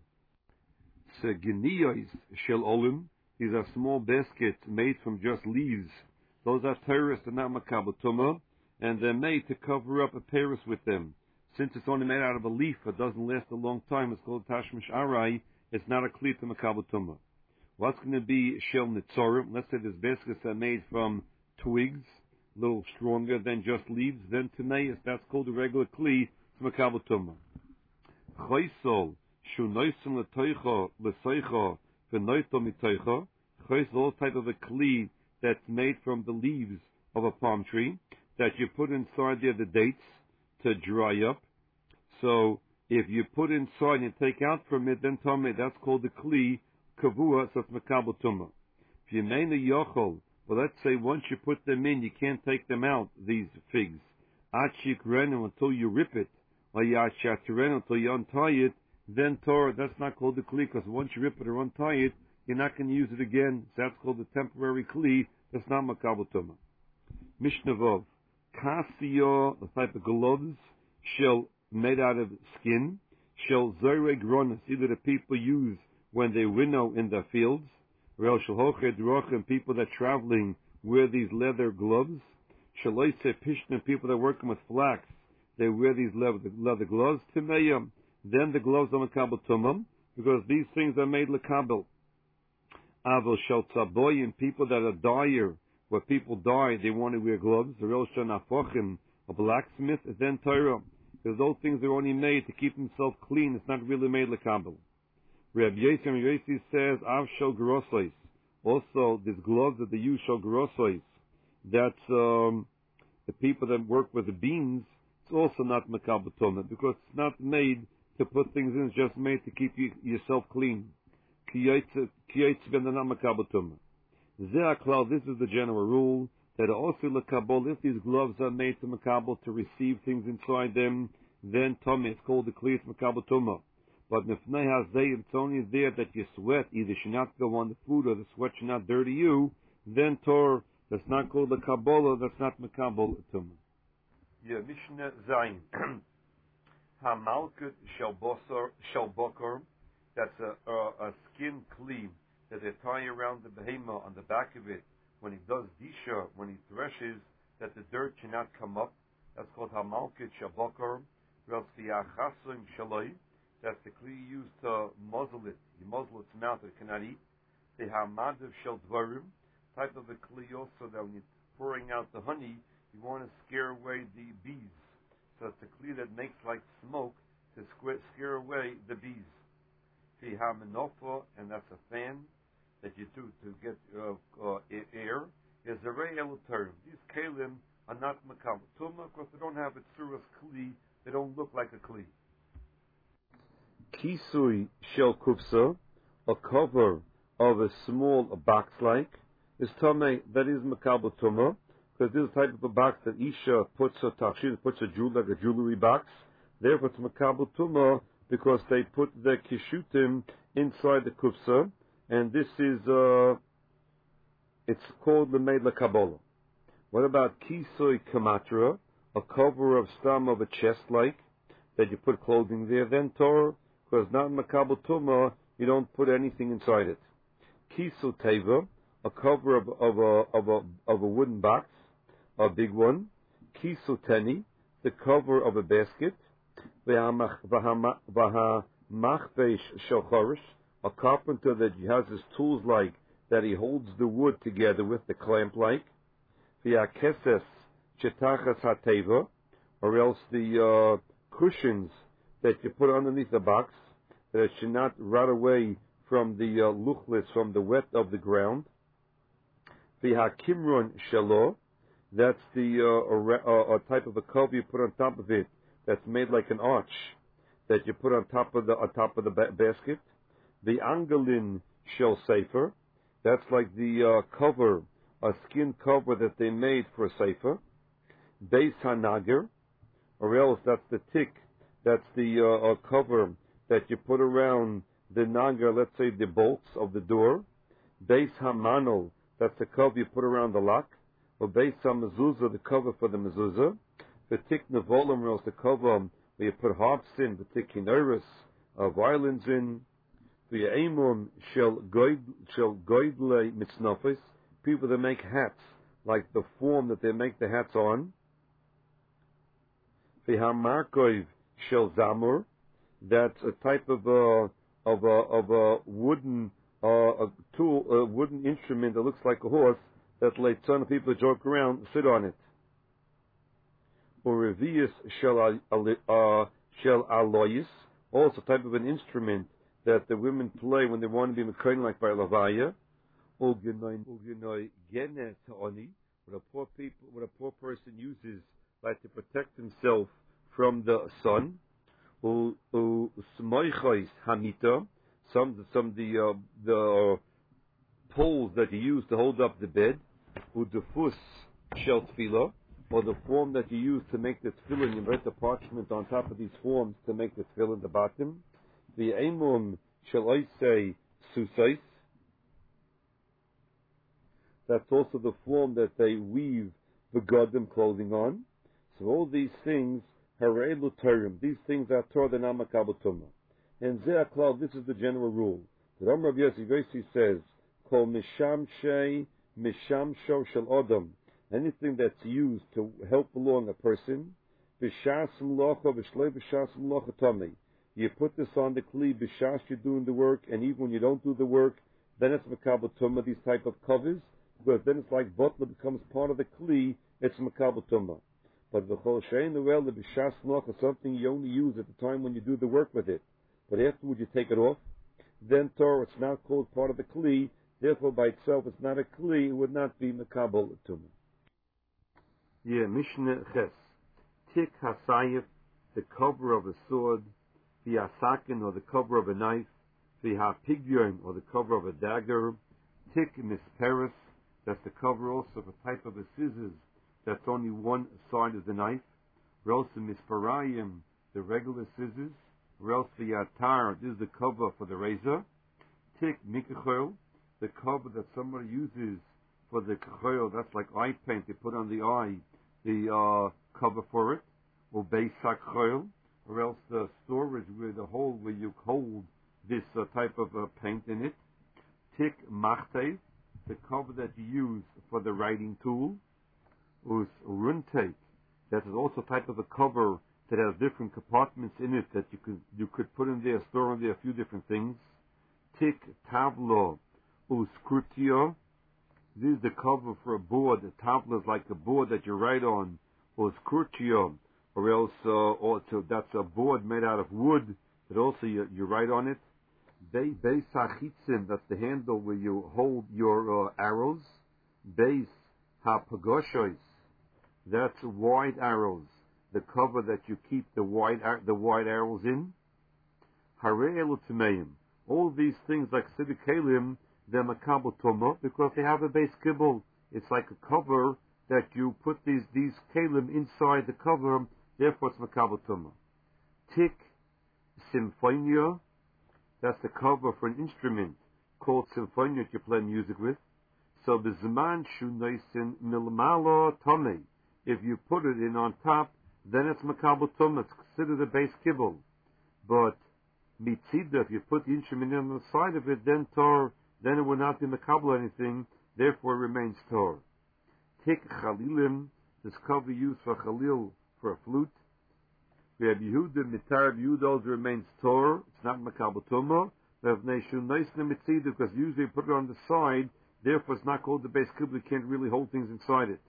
Segeniyos shel olim. These are small baskets made from just leaves. Those are teres, they're not mekabel tumah, and they're made to cover up a teres with them. Since it's only made out of a leaf, it doesn't last a long time. It's called tashmish arai. It's not a kli to mekabel tumah. What's going to be shel nitzorim? Let's say these baskets are made from twigs, a little stronger than just leaves. Then timeis, that's called a regular kli to mekabel tumah. Choisol shunoisim letoicha leseicha v'noito mitoicha. Choisol is type of a kli that's made from the leaves of a palm tree that you put inside there the dates to dry up. So if you put inside and take out from it, then tamei, that's called the kli kavua, so it's mekabel tumah. If you mean a yochol, well, let's say once you put them in, you can't take them out, these figs. Achikrenu, until you rip it, or yachatrenu, until you untie it, then Torah, that's not called the kli, because once you rip it or untie it, you're not going to use it again. So that's called the temporary kli. That's not mekabel tumah. Mishnah Vov, Kasio, the type of gloves, shell made out of skin, shell zoyreg ronas, either the people use when they winnow in their fields, Rel Shalhochet Rochem, people that are traveling wear these leather gloves. Shaloise Pishna, people that are working with flax, they wear these leather gloves. Timeyam, then the gloves are mekabel tumah, because these things are made lekabel. Aval Shel Tzaboyim, people that are dyer, where people dye, they want to wear gloves. Rel Shanafochim, a blacksmith, then Torah, because those things are only made to keep themselves clean. It's not really made lekabel. Rabbi Yossi says, Av shel grossois. Also, these gloves that they use shel grossois, that's the people that work with the beans, it's also not mekabel tumah, because it's not made to put things in, it's just made to keep yourself clean. Kiyotz ben not mekabel tumah. This is the general rule, that also lekabel, if these gloves are made to mekabel, to receive things inside them, then tumah, it's called the kli, it's mekabel tumah. But mifnei hazeh, it's only there that you sweat either should not go on the food or the sweat should not dirty you, then Torah, that's not called the Kabbalah, that's not mekabel tumah. Yeah, Mishnah Zayin. Hamalkut shel bokor, that's a skin kli that they tie around the behema on the back of it when he does disha, when he threshes, that the dirt should not come up. That's called Hamalkut shel bokor. Else the achasim shaloi, that's the kli used to muzzle it. You muzzle its mouth, it cannot eat. The hamadav shel dvarim, type of a kli also that when you're pouring out the honey, you want to scare away the bees. So it's a kli that makes like smoke to scare away the bees. The hamanofa, and that's a fan that you do to get air, is a rei eloterim. These kalim are not mekabel tumah because they don't have a tzuras kli, they don't look like a kli. Kisui shel kupsa, a cover of a small box like, is tamei, that is mekabel tumah, because this is the type of a box that Isha puts a jewel, like a jewelry box. Therefore it's mekabel tumah, because they put the kishutim inside the kupsa, and this is, it's called the meid lekabbalah. What about kisui kamatra, a cover of stam of a chest like, that you put clothing there, then Torah, because not mekabel tumah, you don't put anything inside it. Kisu teva, a cover of a wooden box, a big one. Kisu teni, the cover of a basket. V'hamachbesh shel chorish, a carpenter that has his tools like, that he holds the wood together with the clamp like. V'akeses shetachas hateva, or else the cushions that you put underneath the box, that it should not rot away from the luchlis, from the wet of the ground. V'hakimron shelo, that's the type of a cover you put on top of it, that's made like an arch that you put on top of the basket. The angelin shel sefer, that's like the cover, a skin cover that they made for a sefer. Beis hanager, or else that's the tick, that's the cover that you put around the nagar, let's say the bolts of the door. Beis hamanol, that's the cover you put around the lock. Or Beis hamezuzah, the cover for the mezuzah. The tick nevolim, or else the cover where you put harps in, the tick kinoris, violins in. The eimum shel goidle mitznofis, people that make hats, like the form that they make the hats on. The hamarkov shel zamur, that's a type of a wooden tool, a wooden instrument that looks like a horse that leitzon people joke around, sit on it. Or revius shel aloyis, also type of an instrument that the women play when they want to be mekayim, like by lavaya. Ugenoi genet oni, what a poor person uses, like to protect himself from the sun. Smoichos hamita, the poles that you use to hold up the bed. Udefus shel tefillah, or the form that you use to make the tefillin. You write the parchment on top of these forms to make the tefillin, the bottom. The emum shel oisei susais, that's also the form that they weave the godim clothing on. So all these things, harelu terim, these things are Torah, they're not makabel tumah. And ze'aklal, this is the general rule. The Ram Rabbi Yossi says, kol mishamsho shel adam, anything that's used to help along a person, b'shas mlocha v'shlei b'shas mlocha tomei. You put this on the kli b'shas you're doing the work, and even when you don't do the work, then it's makabel tumah, these type of covers, but then it's like butler becomes part of the kli, it's makabel tumah. But v'chol she'ein noel b'shas mlocha, something you only use at the time when you do the work with it, but afterwards you take it off, then Torah, it's now called part of the kli, therefore by itself it's not a kli, it would not be makabel tumah. Yeah, Mishnah Ches. Tik hasayif, the cover of a sword, the asakin, or the cover of a knife, the hapigyon, or the cover of a dagger, tik misperis, that's the cover also of a type of a scissors, that's only one side of the knife, else misparayim, the regular scissors, else the atar, this is the cover for the razor, tik mikachel, the cover that somebody uses for the kachel, that's like eye paint, they put on the eye, the cover for it, or beisak chel, or else the storage with the hole where you hold this type of paint in it. Tik machtei, the cover that you use for the writing tool. Us runteik, that is also a type of a cover that has different compartments in it that you could put in there, store in there a few different things. Tik tavlo uskrutio, this is the cover for a board. The tablet is like a board that you write on, or skrutio, or else also that's a board made out of wood that also you write on it. Beis hachitzim, that's the handle where you hold your arrows. Beis hapagoshois, that's wide arrows, the cover that you keep the wide arrows in. Harei elu tmeim, all these things like siddur kelim, they're makabel tumah because they have a base kibble. It's like a cover that you put these kelim inside the cover, therefore it's makabel tumah. Tik symphonia, that's the cover for an instrument called symphonia that you play music with. So the zman shunaisin milmalo tomei, if you put it in on top, then it's makabel tumah. It's considered a base kibble. But mitzida, if you put the instrument on the side of it, then it will not be makabel anything, therefore it remains tor. Tik chalilim, this cover used for chalil, for a flute. We have Yehuda, mitar Yehuda also remains tor, it's not makabel tumah. We have neshun neisna mitzida, because usually you put it on the side, therefore it's not called the base kibble, you can't really hold things inside it.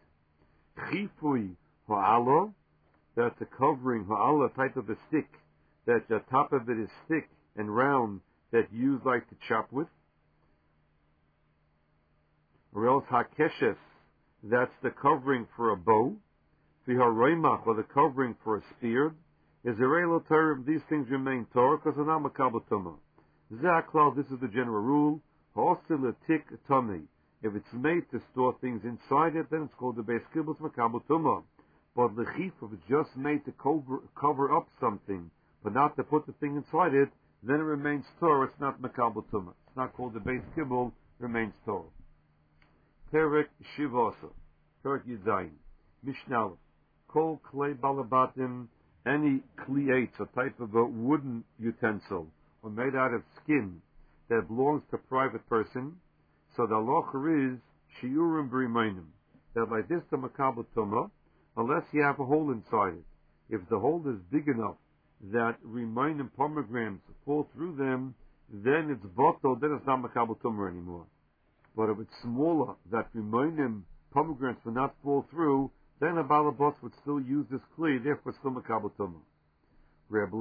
Chifui ha'ala, that's a covering, ha'ala, type of a stick, that the top of it is thick and round, that you like to chop with. or else hakeshes, that's the covering for a bow, viharoimach, or the covering for a spear, is irelo Torah, these things remain Torah, because they're not makabel tumah. Zaklal, this is the general rule, ha'oseletik tumah. If it's made to store things inside it, then it's called the beis kibbutz makabel tumah. But lechif, if it's just made to cover up something, but not to put the thing inside it, then it remains Torah, it's not makabel tumah. It's not called the beis kibbutz, remains Torah. Perek Shivasa, Perek Yudayim, Mishnah, Kol Klei Balabatim, any kliates, a type of a wooden utensil, or made out of skin, that belongs to a private person, so the halacha is, Shiurim B'Rimainim, that like this the makabel tumah, unless you have a hole inside it. If the hole is big enough that Rimainim pomegranates fall through them, then it's bottled, then it's not makabel tumah anymore. But if it's smaller, that Rimainim pomegranates will not fall through, then a balabos would still use this kli, therefore it's still makabel tumah. Rebbe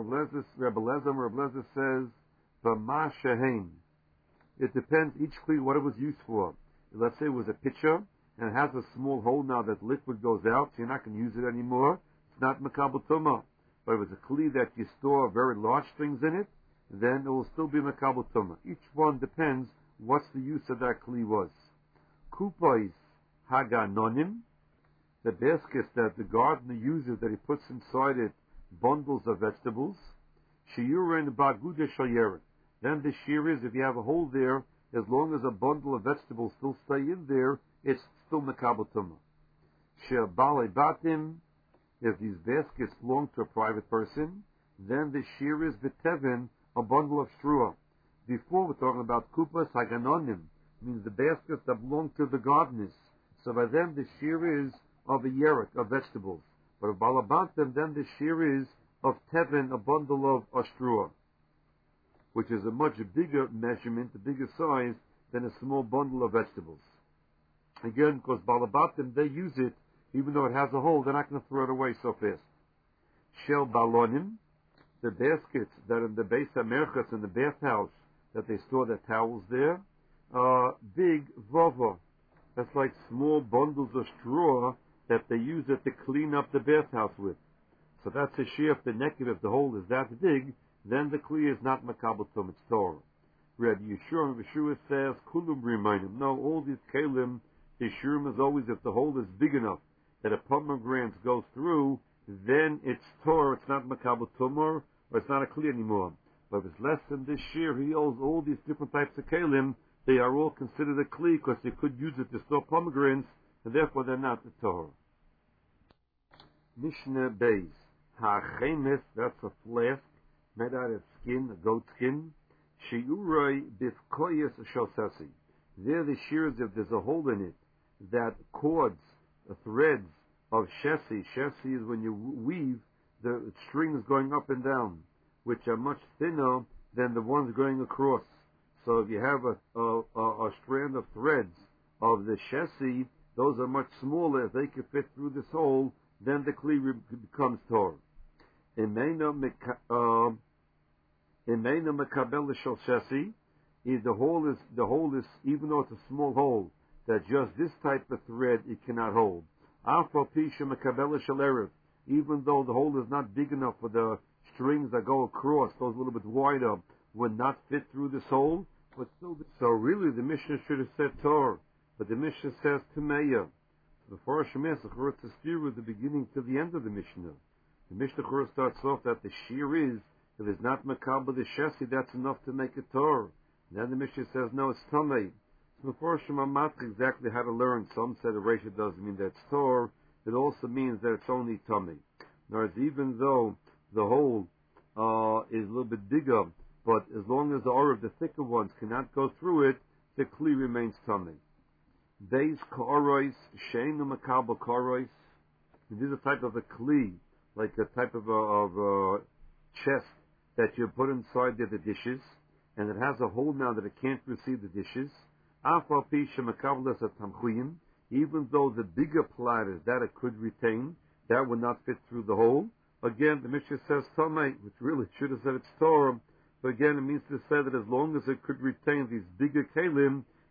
Lezer says, B'ma shehein. It depends each kli what it was used for. Let's say it was a pitcher, and it has a small hole now that liquid goes out, so you're not going to use it anymore. It's not makabel tumah. But if it's a kli that you store very large things in it, then it will still be makabel tumah. Each one depends what's the use of that kli was. Kupais haganonim, the baskets that the gardener uses, that he puts inside it bundles of vegetables. Shiurin bagude shayeret. Then the shear is, if you have a hole there, as long as a bundle of vegetables still stay in there, it's still makabel tumah. She'er balei batim, if these baskets belong to a private person, then the shear is v'tevin, a bundle of straw. Before we're talking about kupas haganonim, means the baskets that belong to the gardeners. So by them the shear is of a yerek, of vegetables. But of balabatim, then the shear is of tevin, a bundle of straw, which is a much bigger measurement, a bigger size, than a small bundle of vegetables. Again, because balabatim, they use it, even though it has a hole, they're not going to throw it away so fast. Shel balonim, the baskets that in the Beis HaMerchatz, in the bathhouse, that they store their towels there, big vova. That's like small bundles of straw that they use it to clean up the bathhouse with. So that's a shear. If the neck of the hole is that big, then the kli is not makabel tumah, it's Torah. Rabbi Yeshua says, kulum Rimainim. No, all these kalim, the shurim is always if the hole is big enough that a pomegranate goes through, then it's Torah, it's not makabel tumah, or it's not a kli anymore. But if it's less than this shear, he owes all these different types of kalim, they are all considered a kli, because you could use it to store pomegranates, and therefore they're not the Torah. Mishnah Beis. Ha'chemes, that's a flask, made out of skin, a goat skin. Shiuroi bifkoyes shosasi. There the shears, if there's a hole in it, that cords, threads of shesi. Shesi is when you weave the strings going up and down, which are much thinner than the ones going across. So if you have a strand of threads of the shesi, those are much smaller. If they can fit through this hole, then the kli becomes Torah. Imeina mekabel shel shesi. If the hole is, even though it's a small hole, that just this type of thread it cannot hold. Afal pisha mekabel shel erev. Even though the hole is not big enough for the strings that go across, those a little bit wider, would not fit through this hole, but still. So really, the Mishnah should have said Torah, but the Mishnah says Tumeya. The Forah Shemes, it's a steer with the beginning to the end of the Mishnah. The Mishnah starts off that the shear is, if it's not makabel the shesi, that's enough to make it Torah. Then the Mishnah says, no, it's Tamei. So the Forah Shemes exactly how to learn. Some said the Reisha doesn't mean that it's Torah. It also means that it's only Tamei. Whereas even though the hole is a little bit bigger, but as long as the aura of the thicker ones cannot go through it, the kli remains Tamei. Beis korois, sheinu makabel korois. This is a type of a kli, like a type of a chest that you put inside the dishes, and it has a hole now that it can't receive the dishes. Afal pi shemakabelas tamchuyim, even though the bigger platters that it could retain, that would not fit through the hole. Again, the Mishnah says Tamei, which really should have said it's Torah. But again, it means to say that as long as it could retain these bigger kalim,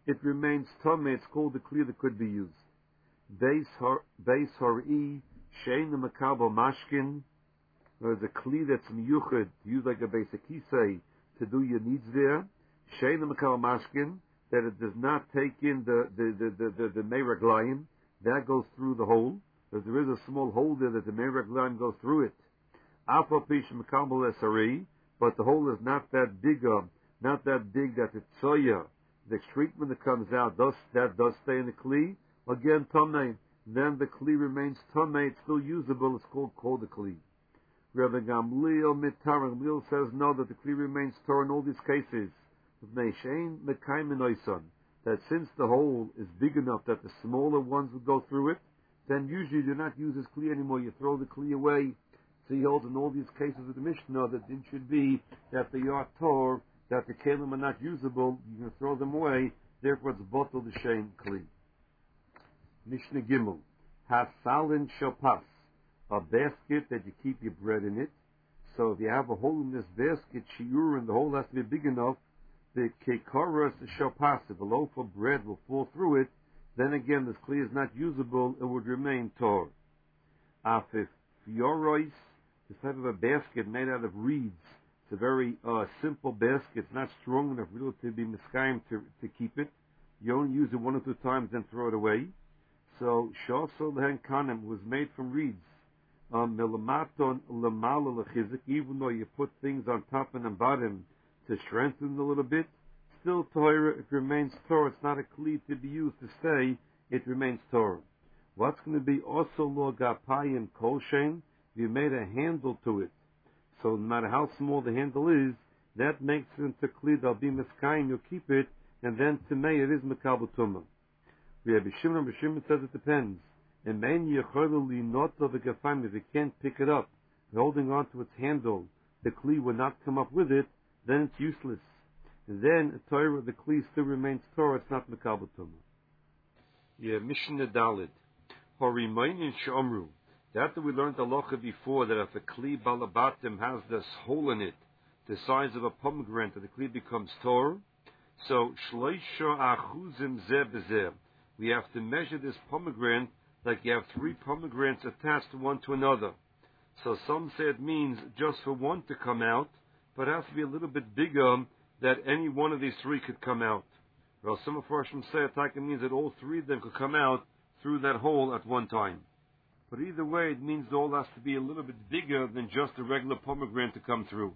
it remains Tomei. It's called the Kli that could be used. Beis Har'i, Shein the Makabo Mashkin, or the Kli that's Miyuchid, used like a basic kisei to do your needs there. Shein the Makabo Mashkin, that it does not take in the Meiraglayim, that goes through the hole. If there is a small hole there that the Meiraglayim goes through it. Afal Pish Makabo Esari, but the hole is not that big that the tzoya, the excrement that comes out, that does stay in the Kli. Again, Tomei. Then the Kli remains Tomei. It's still usable. It's called the Kli. Rabbi Gamliel says no, that the Kli remains Torah in all these cases. That since the hole is big enough that the smaller ones would go through it, then usually you do not use this Kli anymore. You throw the Kli away. So he holds in all these cases of the Mishnah that it should be that they are Torah, that the Kalim are not usable, you can throw them away, therefore it's bottled the Shein Kli. Mishnah Gimel, Hasalin Shapas, a basket that you keep your bread in it. So if you have a hole in this basket, shiur, and the hole has to be big enough, the Kekoras Shapas, if a loaf of bread will fall through it, then again this Kli is not usable, it would remain Torah. Afif Fiorois, this type of a basket made out of reeds. It's a very simple basket. It's not strong enough really to be miskayim to keep it. You only use it one or two times, then throw it away. So Shasol Lehen Kanem was made from reeds. Milamaton Lamala Lechizik, even though you put things on top and on bottom to strengthen it a little bit, still Torah, it remains Torah. It's not a Kli to be used to stay, it remains Torah. What's going to be also Lo Gapayim Kolshen? You made a handle to it. So no matter how small the handle is, that makes it into Kli. There'll be miskayim, you'll keep it, and then to me it is Mekabel Tumah. Rabbi Shimon says it depends. And man yecholuli not of a gafayim, if you can't pick it up, holding on to its handle, the Kli will not come up with it, then it's useless. And then Torah, the Kli still remains Torah, it's not Mekabel Tumah. Yeah, Mishnah Dalid. Horimayin Shomru. That we learned the halacha before, that if a Kli Balabatim has this hole in it, the size of a pomegranate, the Kli becomes Torah. So, Shloisha Achuzim Zeh Bezeh. We have to measure this pomegranate like you have 3 pomegranates attached one to another. So some say it means just for one to come out, but it has to be a little bit bigger that any one of these 3 could come out. Well, some of Farshim say it means that all 3 of them could come out through that hole at one time. But either way, it means the hole has to be a little bit bigger than just a regular pomegranate to come through.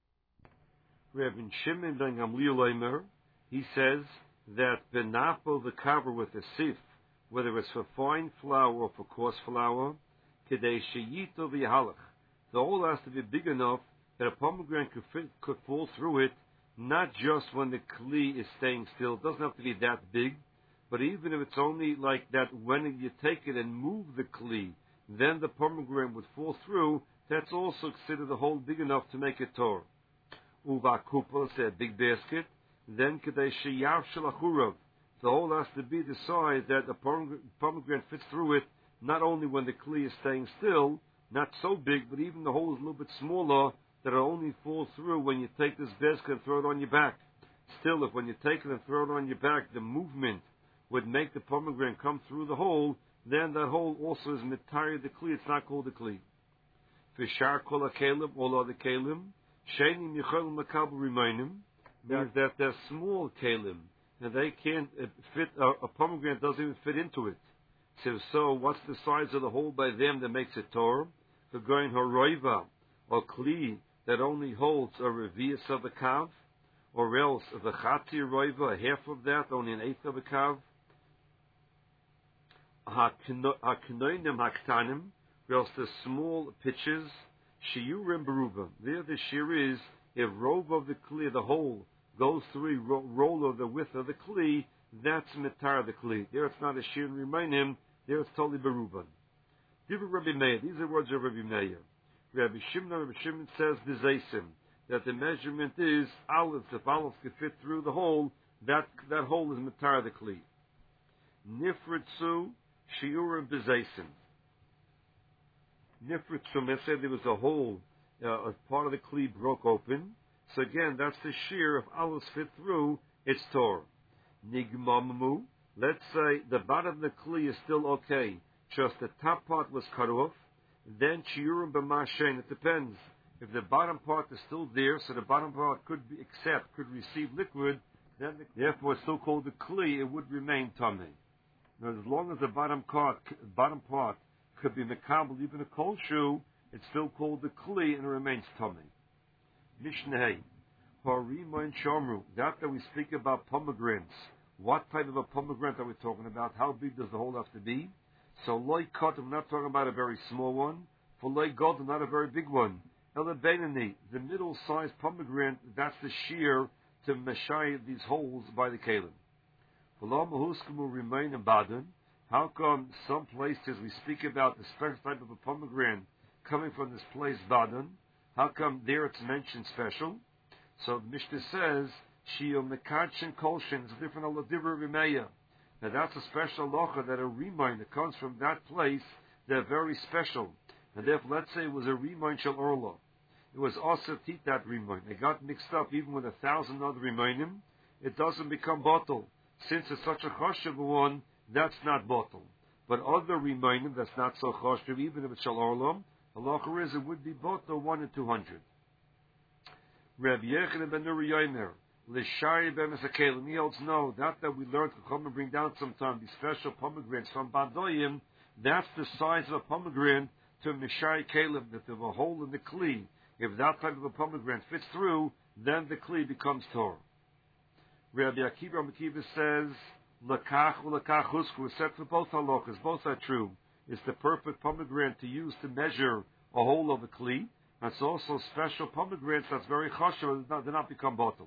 Rabbi Shimon ben Gamliel, he says that benafel the cover with a sif, whether it's for fine flour or for coarse flour, kedei sheyito v'yahalach. The hole has to be big enough that a pomegranate could fall through it, not just when the Kli is staying still. It doesn't have to be that big, but even if it's only like that when you take it and move the Kli, then the pomegranate would fall through, that's also considered a hole big enough to make it Torah. Uva kupa, say a big basket, then kedei sheyav shalachurav. The hole has to be the size that the pomegranate fits through it, not only when the Kli is staying still, not so big, but even the hole is a little bit smaller, that it only falls through when you take this basket and throw it on your back. Still, if when you take it and throw it on your back, the movement would make the pomegranate come through the hole, then that hole also is mitari the Kli. It's not called the Kli. V'shar kol ha-kelim, all other kelim, shenim yichol makabel remainim, means that they're small kelim, and they can't fit, a pomegranate doesn't even fit into it. So what's the size of the hole by them that makes it Torah? The going horoiva, or Kli, that only holds a revius of a kav, or else the chati roiva, half of that, only an eighth of a kav. Haknoinim haktanim, or else the small pitches, shiurim beruba. There the shear is, if rove of the Kli, the hole, goes through roll of the width of the Kli, that's mitar the Kli. There it's not a shear and remind him, there it's totally beruban. Rabbi Meir, these are words of Rabbi Meir. Rabbi Shimon says the that the measurement is olives. If olives could fit through the hole, that hole is mitar the Kli. Nifritzu shiurim bezaysim. Nifritzu, let's say there was a hole, a part of the Kli broke open. So again, that's the shear. If olives fit through, it's Torah. Nigmamu. Let's say the bottom of the kli is still okay, just the top part was cut off. Then chiurim b'mashen. It depends. If the bottom part is still there, so the bottom part could receive liquid, then therefore it's still called the kli. It would remain tummy. Now, as long as the bottom part could be mekabel, even a cold shoe, it's still called the kli and it remains tummy. Mishnah Harima and Shomru. That we speak about pomegranates. What type of a pomegranate are we talking about? How big does the hole have to be? So loy cut, I'm not talking about a very small one. For loy gold, not a very big one. Ela Benini, the middle-sized pomegranate, that's the shear to meshai these holes by the kalim. Will remain in Baden. How come some places we speak about the special type of a pomegranate coming from this place Baden? How come there it's mentioned special? So the Mishnah says, Shio Mekachin Kolshin is different Aladivra Rimeya. Now that's a special locha that a remind that comes from that place, they're very special. And therefore, let's say it was a remind Shal Orla. It was also tit that remind. It got mixed up even with 1,000 other remindim. It doesn't become bottle. Since it's such a choshev one, that's not bottle. But other remindim, that's not so choshev, even if it's Shal Orla, the locha is it would be bottle 1 in 200. Rabbi Yechon ben Nuri Yomer, L'shari ben Mesakalim, he holds no, that we learned to come and bring down sometime these special pomegranates from Badoyim, that's the size of a pomegranate to Mishai Kalim, that there's a hole in the kli. If that type of a pomegranate fits through, then the kli becomes Torah. Rabbi Akiva says, Lakach u'lakach husku is set for both halakas, both are true. It's the perfect pomegranate to use to measure a hole of a kli. It's also special pomegranates that's very choshev, they not become bottle.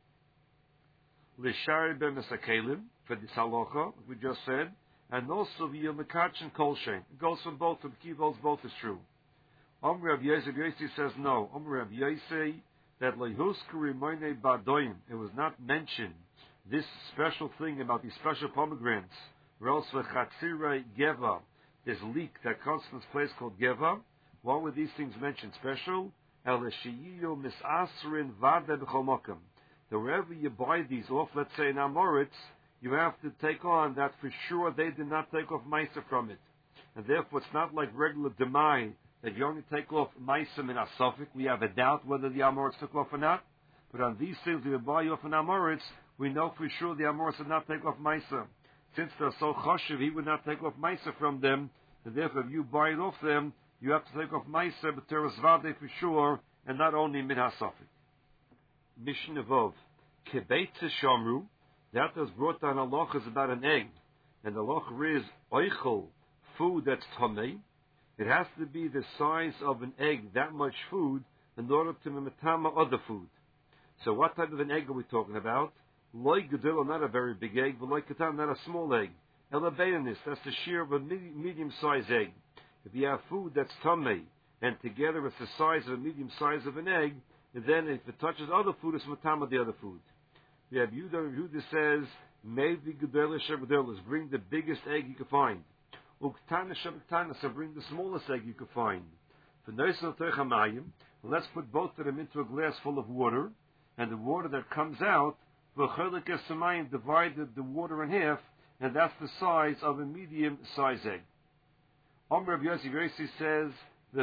L'shari ben Mesakalim, for this halacha, we just said, and also via Mekachin Kolshein. It goes from both, and Kiv holds both is true. Rav Yossi says no. Rav Yossi, that Lehusku Rimoine Badoim, it was not mentioned, this special thing about these special pomegranates, or else for Chatzirei Geva, this leek that comes from this place called Geva. Why were these things mentioned special? Eleshiyu misasrin vade b'chomokim. That wherever you buy these off, let's say in Amoritz, you have to take on that for sure they did not take off Maisa from it. And therefore it's not like regular Demai, that you only take off Maisa in Asafik. We have a doubt whether the Amoritz took off or not. But on these things we buy off in Amoritz, we know for sure the Amoritz did not take off Maisa. Since they're so choshev, he would not take off Maisa from them. And therefore if you buy it off them, you have to take off Maisa, but Teres Vade for sure, and not only Min HaSafik. Mishnah Vov. Kebeitze Shamru, that was brought down halachas about an egg. And the halacha is oichel, food that's tamei. It has to be the size of an egg, that much food, in order to memetama other food. So what type of an egg are we talking about? Loi gedil, not a very big egg, but loi ketan, not a small egg. Elabayanis, that's the shear of a medium-sized egg. If you have food that's tamei, and together it's the size of a medium size of an egg, and then if it touches other food, it's matama the other food. We have Yehuda says, maybe gedele shebedelis, bring the biggest egg you can find. Uktana shebetana, so bring the smallest egg you can find. For neisel techamayim, let's put both of them into a glass full of water, and the water that comes out, v'chelik esamayim, divided the water in half, and that's the size of a medium-sized egg. Omer Rav Yossi says,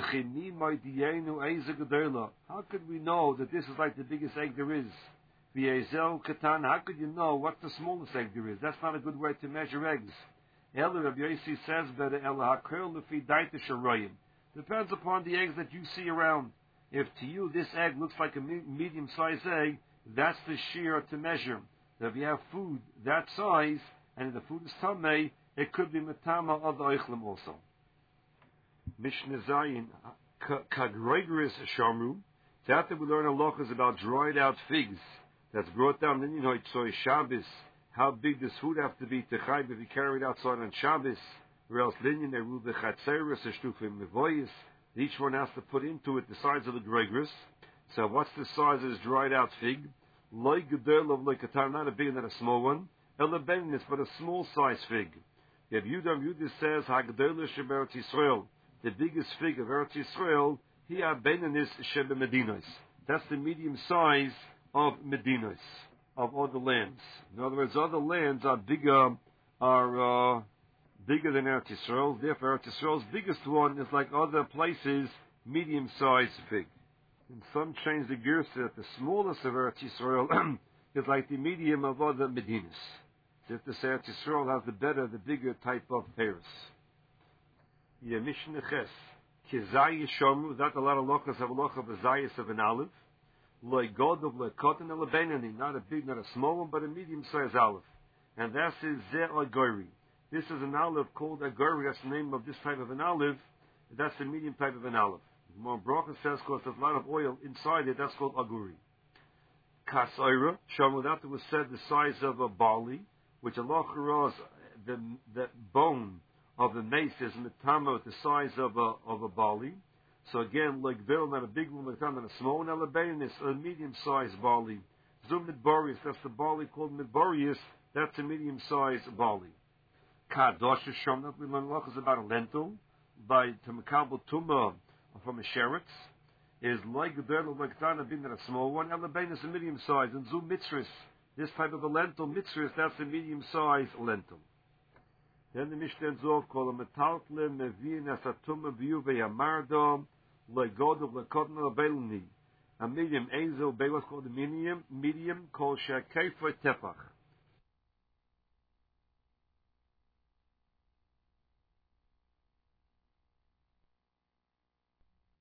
how could we know that this is like the biggest egg there is? How could you know what the smallest egg there is? That's not a good way to measure eggs. Rav Yossi says, depends upon the eggs that you see around. If to you this egg looks like a medium-sized egg, that's the shear to measure. If you have food that size, and if the food is tamei, it could be metama of the oichlim also. Mishnah Zayin, Kagroigris Shamru, that we learn halachas about dried out figs that's brought down in Soy Shabbos. How big does food have to be to chayv if you carry it outside on Shabbos? Or else linyan eru bechatzeres eshtufim mevoyis. Each one has to put into it the size of the groigris. So what's the size of this dried out fig? Loy gedel of loikatar, not a big, not a small one. Ela benis, but a small size fig. If Yudah says hagdele sheberetz Yisrael, the biggest fig of Eretz Yisrael, here benanis shebe medinos. That's the medium size of medinos. of other lands. In other words, other lands are bigger than Eretz Yisrael. Therefore, Eretz Yisrael's biggest one is like other places, medium-sized fig. And some change the gears that the smallest of Eretz Yisrael is like the medium of other Medinas. So if the Eretz Yisrael has the bigger type of pairs. Yemish Neches. Kizay Yishomu, that a lot of lochas have a loch of a zayis of an olive. Loi God of Loi Kotten El Benani, not a big, not a small one, but a medium-sized olive. And that is Zeh Agori. This is an olive called Agori, that's the name of this type of an olive. That's the medium type of an olive. More Brocha says, because there's a lot of oil inside it, that's called Aguri. Kasaira, Shamu, that was said the size of a barley, which Allah Kharaz, the bone of the mace is mitama, the size of a barley. So again, like Bill, not a big one, like not a small one, Alabain is a medium-sized barley. Zum Midborius, that's the barley called Midborius, that's a medium-sized barley. Kadosh Shom, that we learn is about a lentil, by Tamakabal Tumah from a sheretz, is like Bill, like Tana, being a small one, Alabain is a medium-sized, and Zum Mitzris, this type of a lentil, Mitzris, that's a medium-sized lentil. Then the Mishnah Zov called a metaltle mevin asatuma view veyamardo legodov lekodna lebelni. A medium ezel bel was called a medium called shakei for tefach.